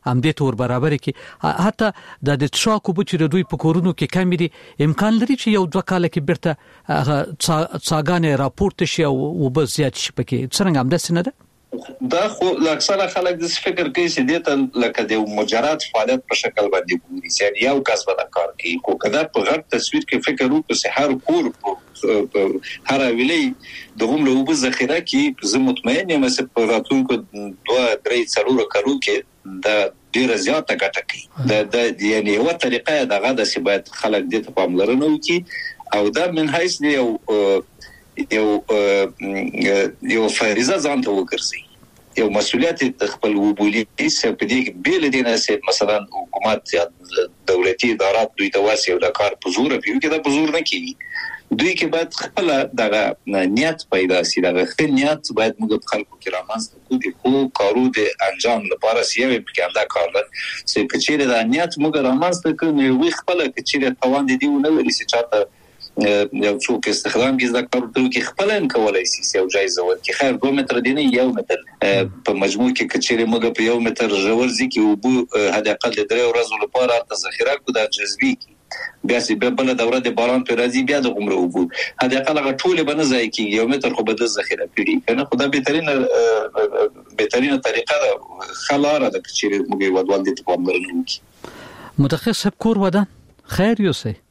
هم دې تور برابر کې حتی د د تشاکو بچره دوی په کورونو کې کمیري امکان لري چې یو دوه کال کې برته څاګانې راپورته شي او وبس زیات شي پکې څنګه هم داسې نه ده دا خو اکثره خلک د فکر کوي چې دته لکه د مجرد فعالیت په شکل باندې ګوري چې یو کس به کار کوي خو کدا په غټ تصویر کې فکر وکړو چې هر کور هر ویلې د هم له وب ذخیره کې زه مطمئن یم چې په راتلونکو دوه درې څلور کارو کې دا ډیر زیاته ګټه کوي د یعنی یو طریقه دغه د سبات خلک د پاملرنه وکي او دا من حیث یو یو یو فریضه ځان ته وګرځي یو مسؤلیت د خپل وبولي چې په دې کې بیل دي نه چې مثلا حکومت یا دولتي ادارات دوی ته واسي او د کار په زور پیو کې دا په زور نه کوي دوی کې باید خپل دغه نیت پیدا شي دغه خپل نیت باید موږ خلکو کې رامنځته کوو خو کارو د انجام لپاره سیوي په کې دا کار ده چې کچېره د نیت موږ رامنځته کوو وي خپل کچېره توان دي نه ولې چې چاته یو څوک استخدام کې ځکه ورته کې خپل ان کولای شي او جایزه ورکړي خیر دوه متر دی نه یو متر په مجموع کې کچېره موږ په یو متر ژور ځکه او بو هدا اقل د درې ورځې لپاره د ذخیره کو د جذبي بیا چې په بل دوره د باران پر راځي بیا د عمره وبو هدا اقل غټول به نه ځای کې یو متر خو به د ذخیره پیړي کنه خدای بهترین بهترین طریقه ده خلاره د کچېره موږ ودوال دي په عمر نه متخصص کور ودان خیر یوسي